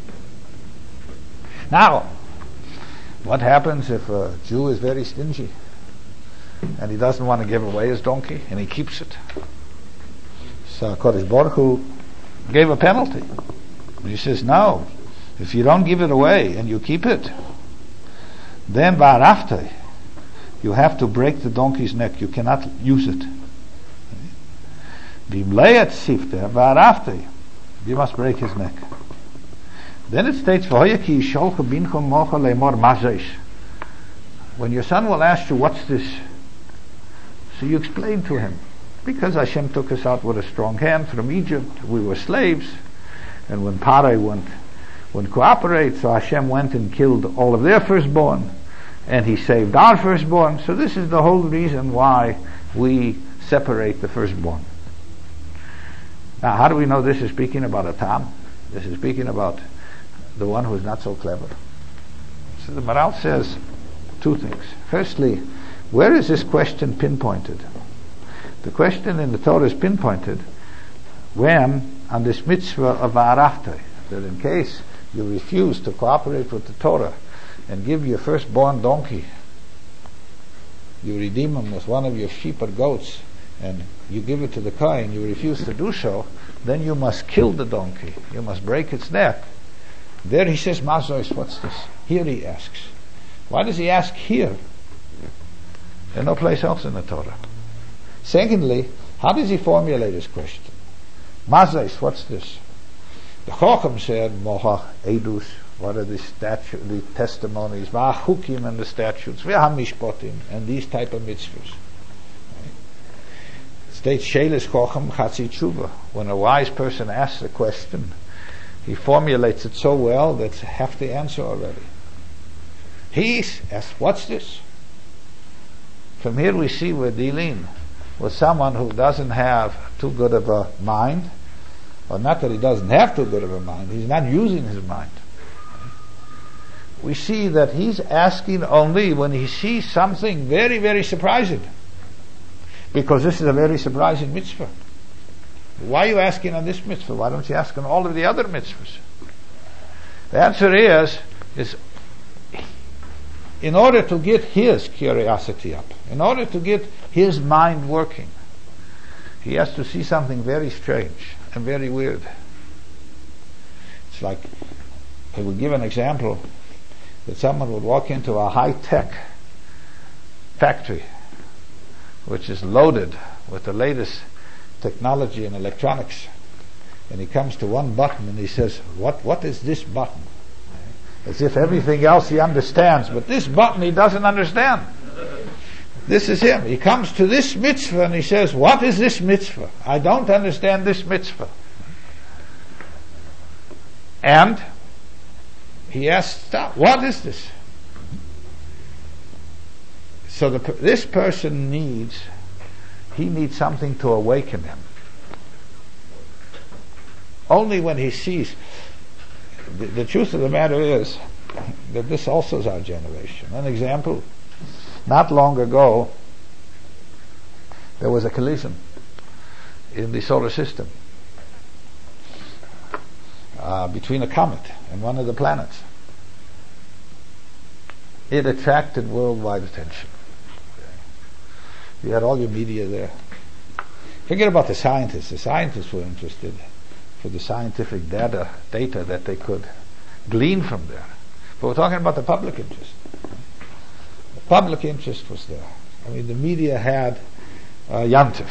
[SPEAKER 2] Now, what happens if a Jew is very stingy and he doesn't want to give away his donkey and he keeps it? So Kodesh Baruch Hu gave a penalty. He says, no, if you don't give it away and you keep it, then Ba'arafte, you have to break the donkey's neck. You cannot use it. V'imleyat sifte Ba'arafte, you must break his neck. Then it states, when your son will ask you, what's this So you explain to him, because Hashem took us out with a strong hand from Egypt, we were slaves, and when Parai wouldn't, wouldn't cooperate, so Hashem went and killed all of their firstborn, and he saved our firstborn. So this is the whole reason why we separate the firstborn. Now, how do we know this is speaking about a Tam? This is speaking about the one who is not so clever. So the Maharal says two things. Firstly, where is this question pinpointed? The question in the Torah is pinpointed when, on this mitzvah of Va'arafta, that in case you refuse to cooperate with the Torah and give your firstborn donkey, you redeem him with one of your sheep or goats, and you give it to the Kohen, you refuse to do so, then you must kill the donkey. You must break its neck. There he says, Mazois, what's this? Here he asks. Why does he ask here? There's no place else in the Torah. Secondly, how does he formulate his question? Mazois, what's this? The Chacham said, Mohach, Edus, what are the statu- the testimonies, Va'achukim and the statutes, Ve'hamishpotim, and these type of mitzvahs. States Shelis Chacham Chatzi Tshuva. When a wise person asks a question, he formulates it so well that's half the answer already. He asks, what's this? From here we see we're dealing with someone who doesn't have too good of a mind, or not that he doesn't have too good of a mind, he's not using his mind. We see that he's asking only when he sees something very, very surprising. Because this is a very surprising mitzvah. Why are you asking on this mitzvah? Why don't you ask on all of the other mitzvahs? The answer is, is in order to get his curiosity up, in order to get his mind working, he has to see something very strange and very weird. It's like, I would give an example, that someone would walk into a high-tech factory which is loaded with the latest technology and electronics, and he comes to one button and he says, what what is this button? As if everything else he understands, but this button he doesn't understand. This is him. He comes to this mitzvah and he says, what is this mitzvah? I don't understand this mitzvah. And he asks, what is this? So the, this person needs, he needs something to awaken him. Only when he sees, the, the truth of the matter is that this also is our generation. An example, not long ago, there was a collision in the solar system uh, between a comet and one of the planets. It attracted worldwide attention. You had all your media there. Forget about the scientists. The scientists were interested for the scientific data data that they could glean from there. But we're talking about the public interest. The public interest was there. I mean, the media had uh, Yantif.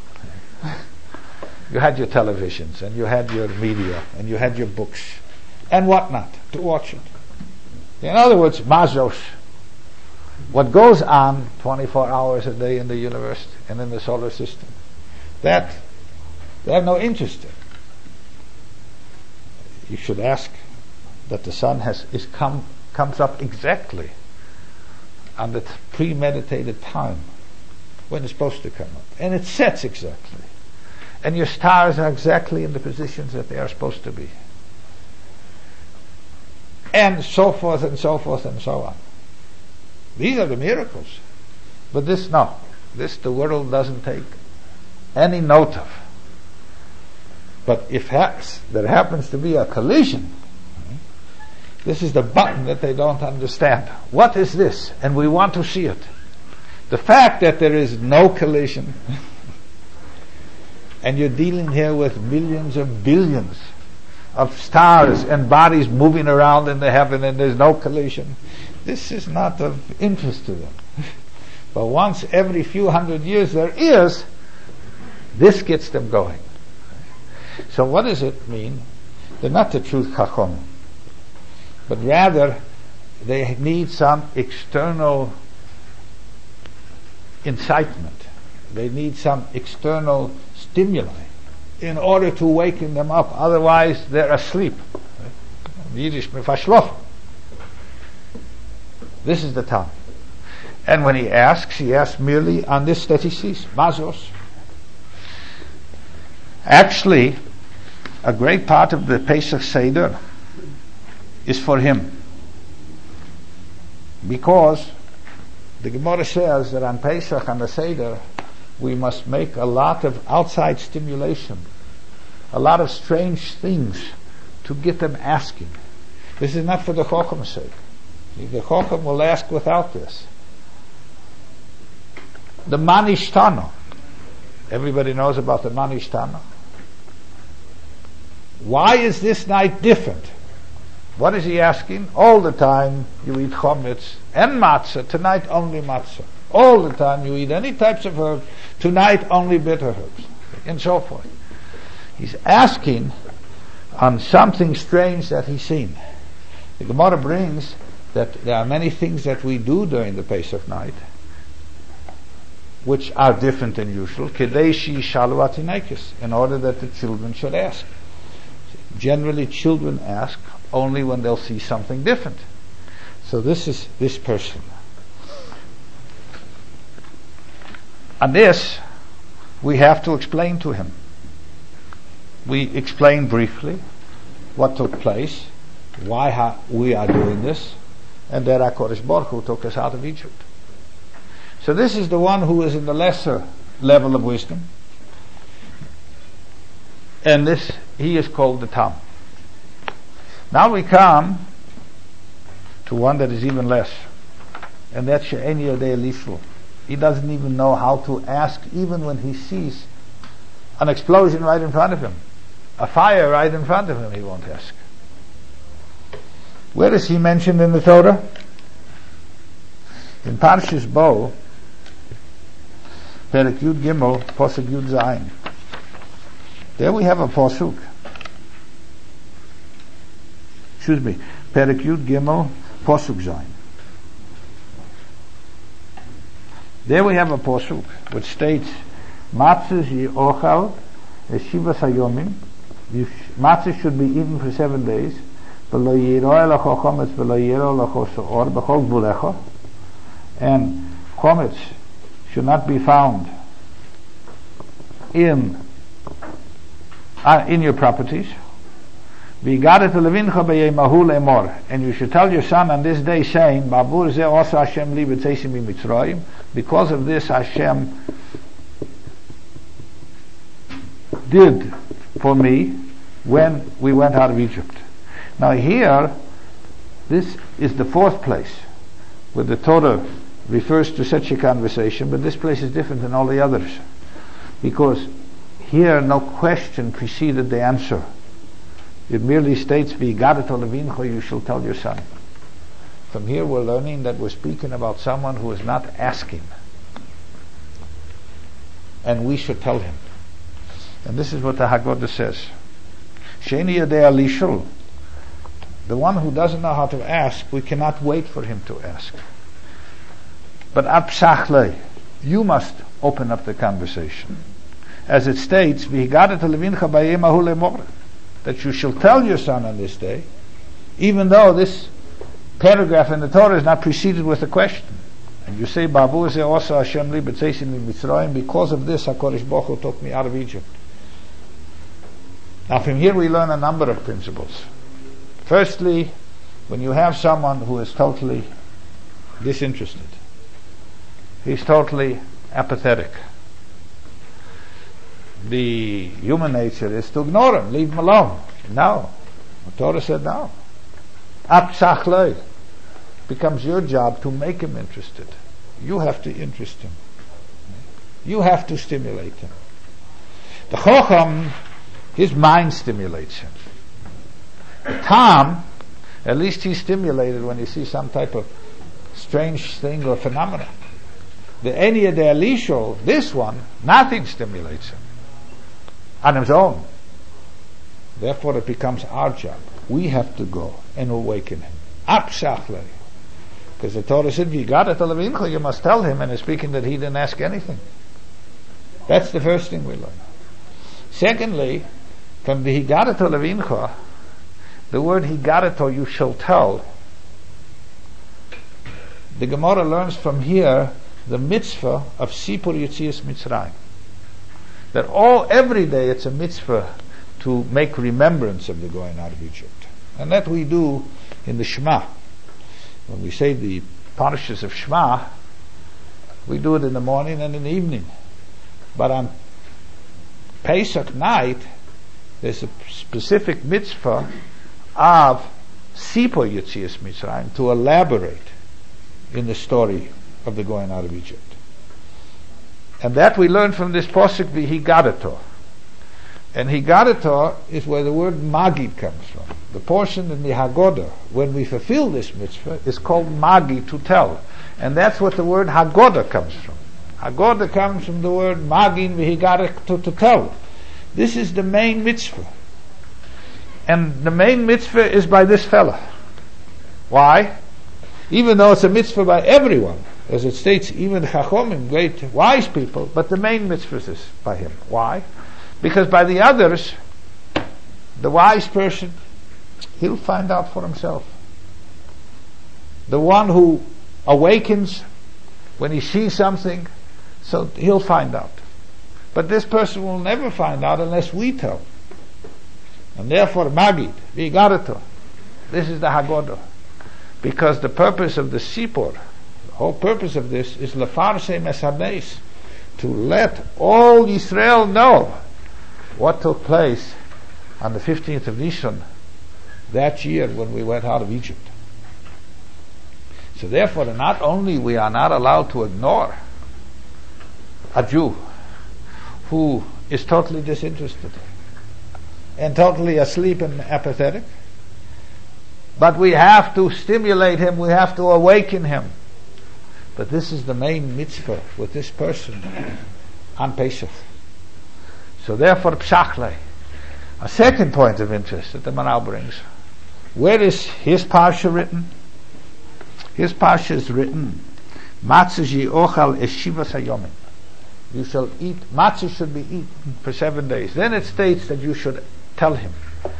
[SPEAKER 2] You had your televisions, and you had your media, and you had your books, and whatnot, to watch it. In other words, Mazos. What goes on twenty-four hours a day in the universe and in the solar system, that they have no interest in. You should ask that the sun has is come comes up exactly on the premeditated time when it's supposed to come up, and it sets exactly, and your stars are exactly in the positions that they are supposed to be, and so forth and so forth and so on. These are the miracles. But this, no. This the world doesn't take any note of. But if has, there happens to be a collision, this is the button that they don't understand. What is this? And we want to see it. The fact that there is no collision, and you're dealing here with millions and billions of stars and bodies moving around in the heaven, and there's no collision, this is not of interest to them. But once every few hundred years there is, this gets them going. So what does it mean? They're not the truth chacham, but rather they need some external incitement. They need some external stimuli in order to waken them up. Otherwise, they're asleep. Yiddish mefashlofen. This is the time. And when he asks, he asks merely on this that he sees, mazos. Actually, a great part of the Pesach Seder is for him. Because the Gemara says that on Pesach and the Seder, we must make a lot of outside stimulation, a lot of strange things to get them asking. This is not for the Chocham's sake. The Chocham will ask without this. The Manishtana. Everybody knows about the Manishtana. Why is this night different? What is he asking? All the time you eat chometz and matzah. Tonight only matzah. All the time you eat any types of herbs. Tonight only bitter herbs. And so forth. He's asking on something strange that he's seen. The Gemara brings that there are many things that we do during the Pesach night which are different than usual. Kedei she'yishalu atinekes, in order that the children should ask. Generally, children ask only when they'll see something different. So this is this person. And this we have to explain to him. We explain briefly what took place, why ha- we are doing this, and that HaKadosh Baruch Hu took us out of Egypt. So this is the one who is in the lesser level of wisdom, and this he is called the Tam. Now we come to one that is even less, and that's She'eni Yodei Lishlu. He doesn't even know how to ask, even when he sees an explosion right in front of him, a fire right in front of him, he won't ask. Where is he mentioned in the Torah? In Parshas Bo, Perek Yud Gimel, Posuk Yud Zayin. There we have a Posuk. Excuse me, Perek Yud Gimel, Posuk Zayin. There we have a Posuk which states, Matzah yi'ochal eshiva sayomim. Matzah should be eaten for seven days. V'lo yiroy lecho chometz v'lo yiro lecho so'or b'chol gvulecho. And chometz should not be found in uh, in your properties. V'yigadet levincha b'yemahu le'mor. And you should tell your son on this day, saying, Ba'vur ze osa Hashem li b'tzeisim mitzrayim. Because of this, Hashem did for me when we went out of Egypt. Now here, this is the fourth place where the Torah refers to such a conversation, but this place is different than all the others, because here no question preceded the answer. It merely states, V'yigadet levincha, you shall tell your son. From here we're learning that we're speaking about someone who is not asking, and we should tell him. And this is what the Haggadah says. She'eni yodei lishul. The one who doesn't know how to ask, we cannot wait for him to ask. But apsachle, you must open up the conversation. As it states, V'yigadet levincha b'yemahu le'mor, that you shall tell your son on this day, even though this paragraph in the Torah is not preceded with a question. And you say, Ba'avur ze osa Hashem li b'tzeisim mitzrayim, because of this HaKadosh Baruch Hu took me out of Egypt. Now from here we learn a number of principles. Firstly, when you have someone who is totally disinterested, he's totally apathetic, the human nature is to ignore him, leave him alone. No. The Torah said no. Apsachlei. Becomes your job to make him interested. You have to interest him. You have to stimulate him. The Chocham, his mind stimulates him. The Tam, at least he's stimulated when he sees some type of strange thing or phenomena. The Eni Yodei Lishul, this one, nothing stimulates him on his own. Therefore it becomes our job. We have to go and awaken him. Apsachlei. Because the Torah said, V'yigadet levincha, you must tell him, and it's speaking that he didn't ask anything. That's the first thing we learn. Secondly, from the Higadato Levincha, the word Higadato, you shall tell. The Gemara learns from here the mitzvah of Sipur Yetzias Mitzrayim. That all, every day it's a mitzvah to make remembrance of the going out of Egypt. And that we do in the Shema. When we say the parashas of Shema, we do it in the morning and in the evening. But on Pesach night, there's a specific mitzvah of Sipur Yetzias Mitzrayim to elaborate in the story of the going out of Egypt. And that we learn from this posuk, V'higadato. And Higadato is where the word Magid comes from. The portion in the Haggadah, when we fulfill this mitzvah, is called Magid, to tell. And that's what the word Haggadah comes from. Haggadah comes from the word Magid V'higadato, to tell. This is the main mitzvah. And the main mitzvah is by this fella. Why? Even though it's a mitzvah by everyone, as it states, even Chachomim, great wise people, but the main mitzvah is by him. Why? Because by the others, the wise person, he'll find out for himself. The one who awakens when he sees something, so he'll find out. But this person will never find out unless we tell. And therefore, Magid, V'higadato, this is the Haggadah. Because the purpose of the Sipur, the whole purpose of this is Lefarsem es hanes, to let all Israel know what took place on the fifteenth of Nisan that year when we went out of Egypt. So therefore, not only we are not allowed to ignore a Jew who is totally disinterested and totally asleep and apathetic, but we have to stimulate him, we have to awaken him. But this is the main mitzvah with this person on Pesach. So therefore, Psachle, a second point of interest that the Maral brings. Where is his parsha written? His parsha is written, Matzah she'ochal eshivas hayomim. You shall eat, matzah should be eaten for seven days. Then it states that you should tell him.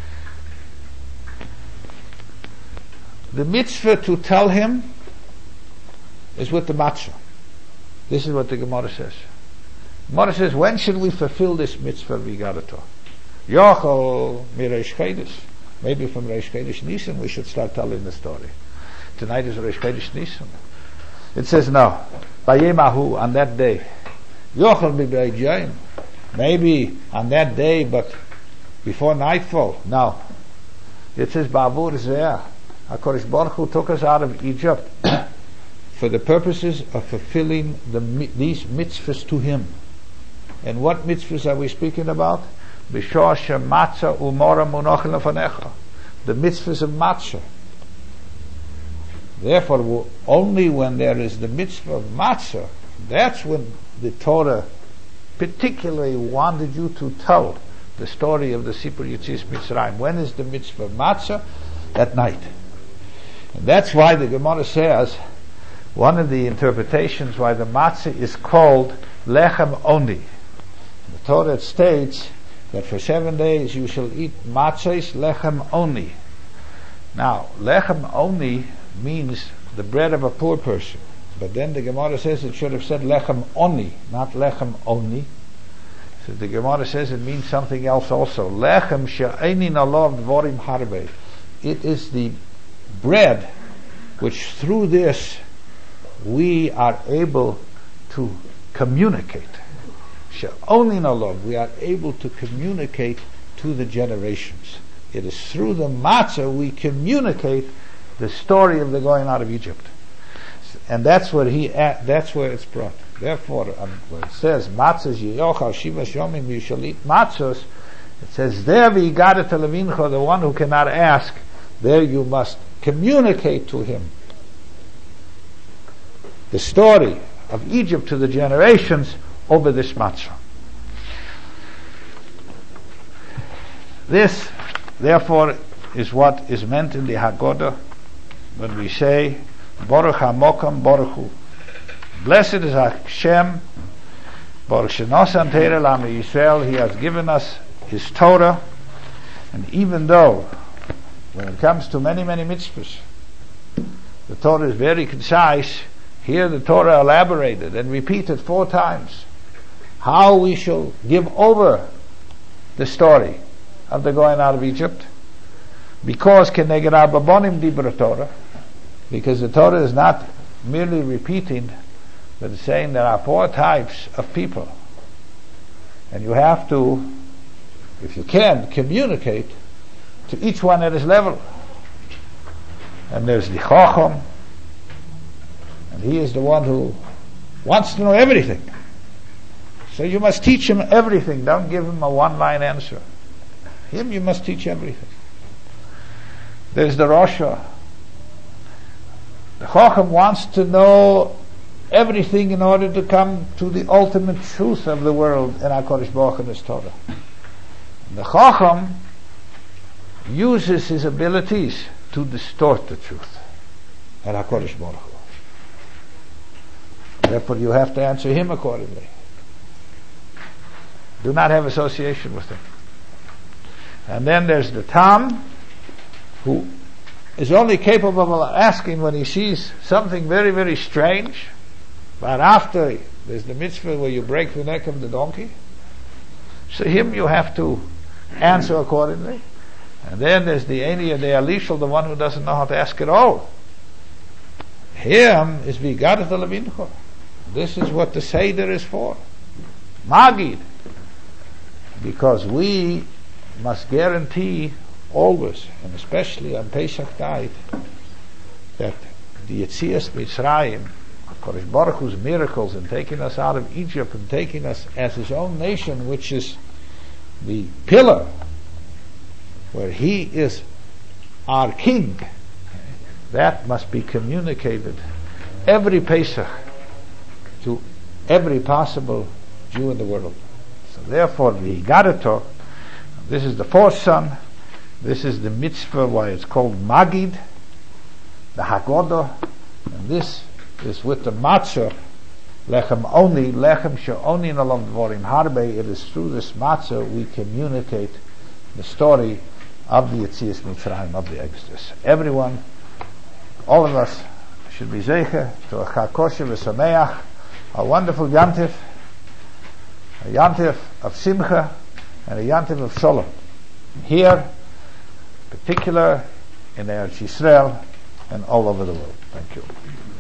[SPEAKER 2] The mitzvah to tell him is with the matzah. This is what the Gemara says. Gemara says, when should we fulfill this mitzvah V'higadato? Yochel mireish Chodesh. Maybe from Reish Chodesh Nisan we should start telling the story. Tonight is Reish Chodesh Nisan. It says no. Bayemahu, on that day. Yochel mireish Yom. Maybe on that day, but before nightfall. No. It says Ba'avur Zeh. HaKadosh Baruch Hu took us out of Egypt for the purposes of fulfilling the, these mitzvahs to Him. And what mitzvahs are we speaking about? B'shor she'matzah u'mora munachim lefanecha. The mitzvahs of matzah. Therefore, only when there is the mitzvah of matzah, that's when the Torah particularly wanted you to tell the story of the Sipur Yetzias Mitzrayim. When is the mitzvah of matzah? At night. And that's why the Gemara says, one of the interpretations why the matzah is called lechem oni. The Torah states that for seven days you shall eat matzahs lechem oni. Now, lechem oni means the bread of a poor person. But then the Gemara says it should have said lechem oni, not lechem oni. So the Gemara says it means something else also. Lechem she'einin alav dvorim harbe. It is the bread which through this we are able to communicate. She'einin alav, we are able to communicate to the generations. It is through the matzah we communicate the story of the going out of Egypt. And that's where he that's where it's brought. Therefore, um, when it says matzahs yeyochal shivas yomim, you shall eat matzahs, it says there V'higadato levincha, the one who cannot ask, there you must communicate to him the story of Egypt to the generations over this matzah. This, therefore, is what is meant in the Haggadah when we say Baruch HaMokam Baruch Hu. Blessed is Hashem Baruch Shenosan Torah L'Am Yisrael, He has given us His Torah, and even though when it comes to many, many mitzvahs, the Torah is very concise, here the Torah elaborated and repeated four times how we shall give over the story of the going out of Egypt, because Keneged Arba Bonim Dibra Torah, because the Torah is not merely repeating, but it's saying there are four types of people, and you have to, if you can, communicate to each one at his level. And there's the Chacham, and he is the one who wants to know everything. So you must teach him everything. Don't give him a one-line answer. Him you must teach everything. There's the Rasha. The Chacham wants to know everything in order to come to the ultimate truth of the world in HaKadosh Baruch Hu and His Torah. The Chacham uses his abilities to distort the truth in HaKadosh Baruch Hu. Therefore you have to answer him accordingly. Do not have association with him. And then there's the Tam, who is only capable of asking when he sees something very, very strange. But after there's the mitzvah where you break the neck of the donkey, so him you have to answer accordingly. And then there's the Eni and the Alishal, the one who doesn't know how to ask at all. Him is Vigadat Levincho. This is what the Seder is for. Magid. Because we must guarantee always, and especially on Pesach night, that the Yetzias Mitzrayim, HaKadosh Baruch Hu's miracles in taking us out of Egypt and taking us as His own nation, which is the pillar where He is our king, that must be communicated every Pesach to every possible Jew in the world. So therefore the Haggadah, this is the fourth son, this is the mitzvah why it's called Magid, the Haggadah, and this is with the matzah, lechem only, lechem she'oni nalom dvorim harbe. It is through this matzah we communicate the story of the Yetzias Mitzrayim, of the Exodus. Everyone, all of us, should be zeicher to a chakoshe v'sameach, a wonderful yantif, a yantif of simcha, and a yantif of shalom. Here, particular in Eretz Yisrael, and all over the world. Thank you.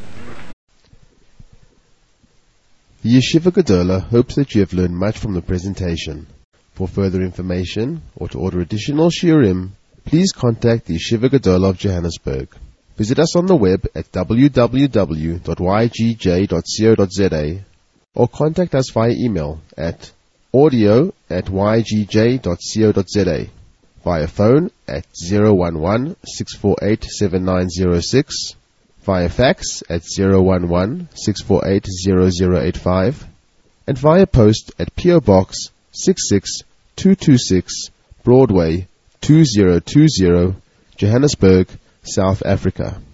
[SPEAKER 1] The Yeshiva Gedola hopes that you have learned much from the presentation. For further information, or to order additional shiurim, please contact the Yeshiva Gedola of Johannesburg. Visit us on the web at w w w dot y g j dot co dot z a or contact us via email at audio at y g j dot co dot z a, via phone at zero one one, six four eight, seven nine zero six, via fax at zero one one, six four eight, zero zero eight five, and via post at P O Box six six two two six, Broadway two zero two zero, Johannesburg, South Africa.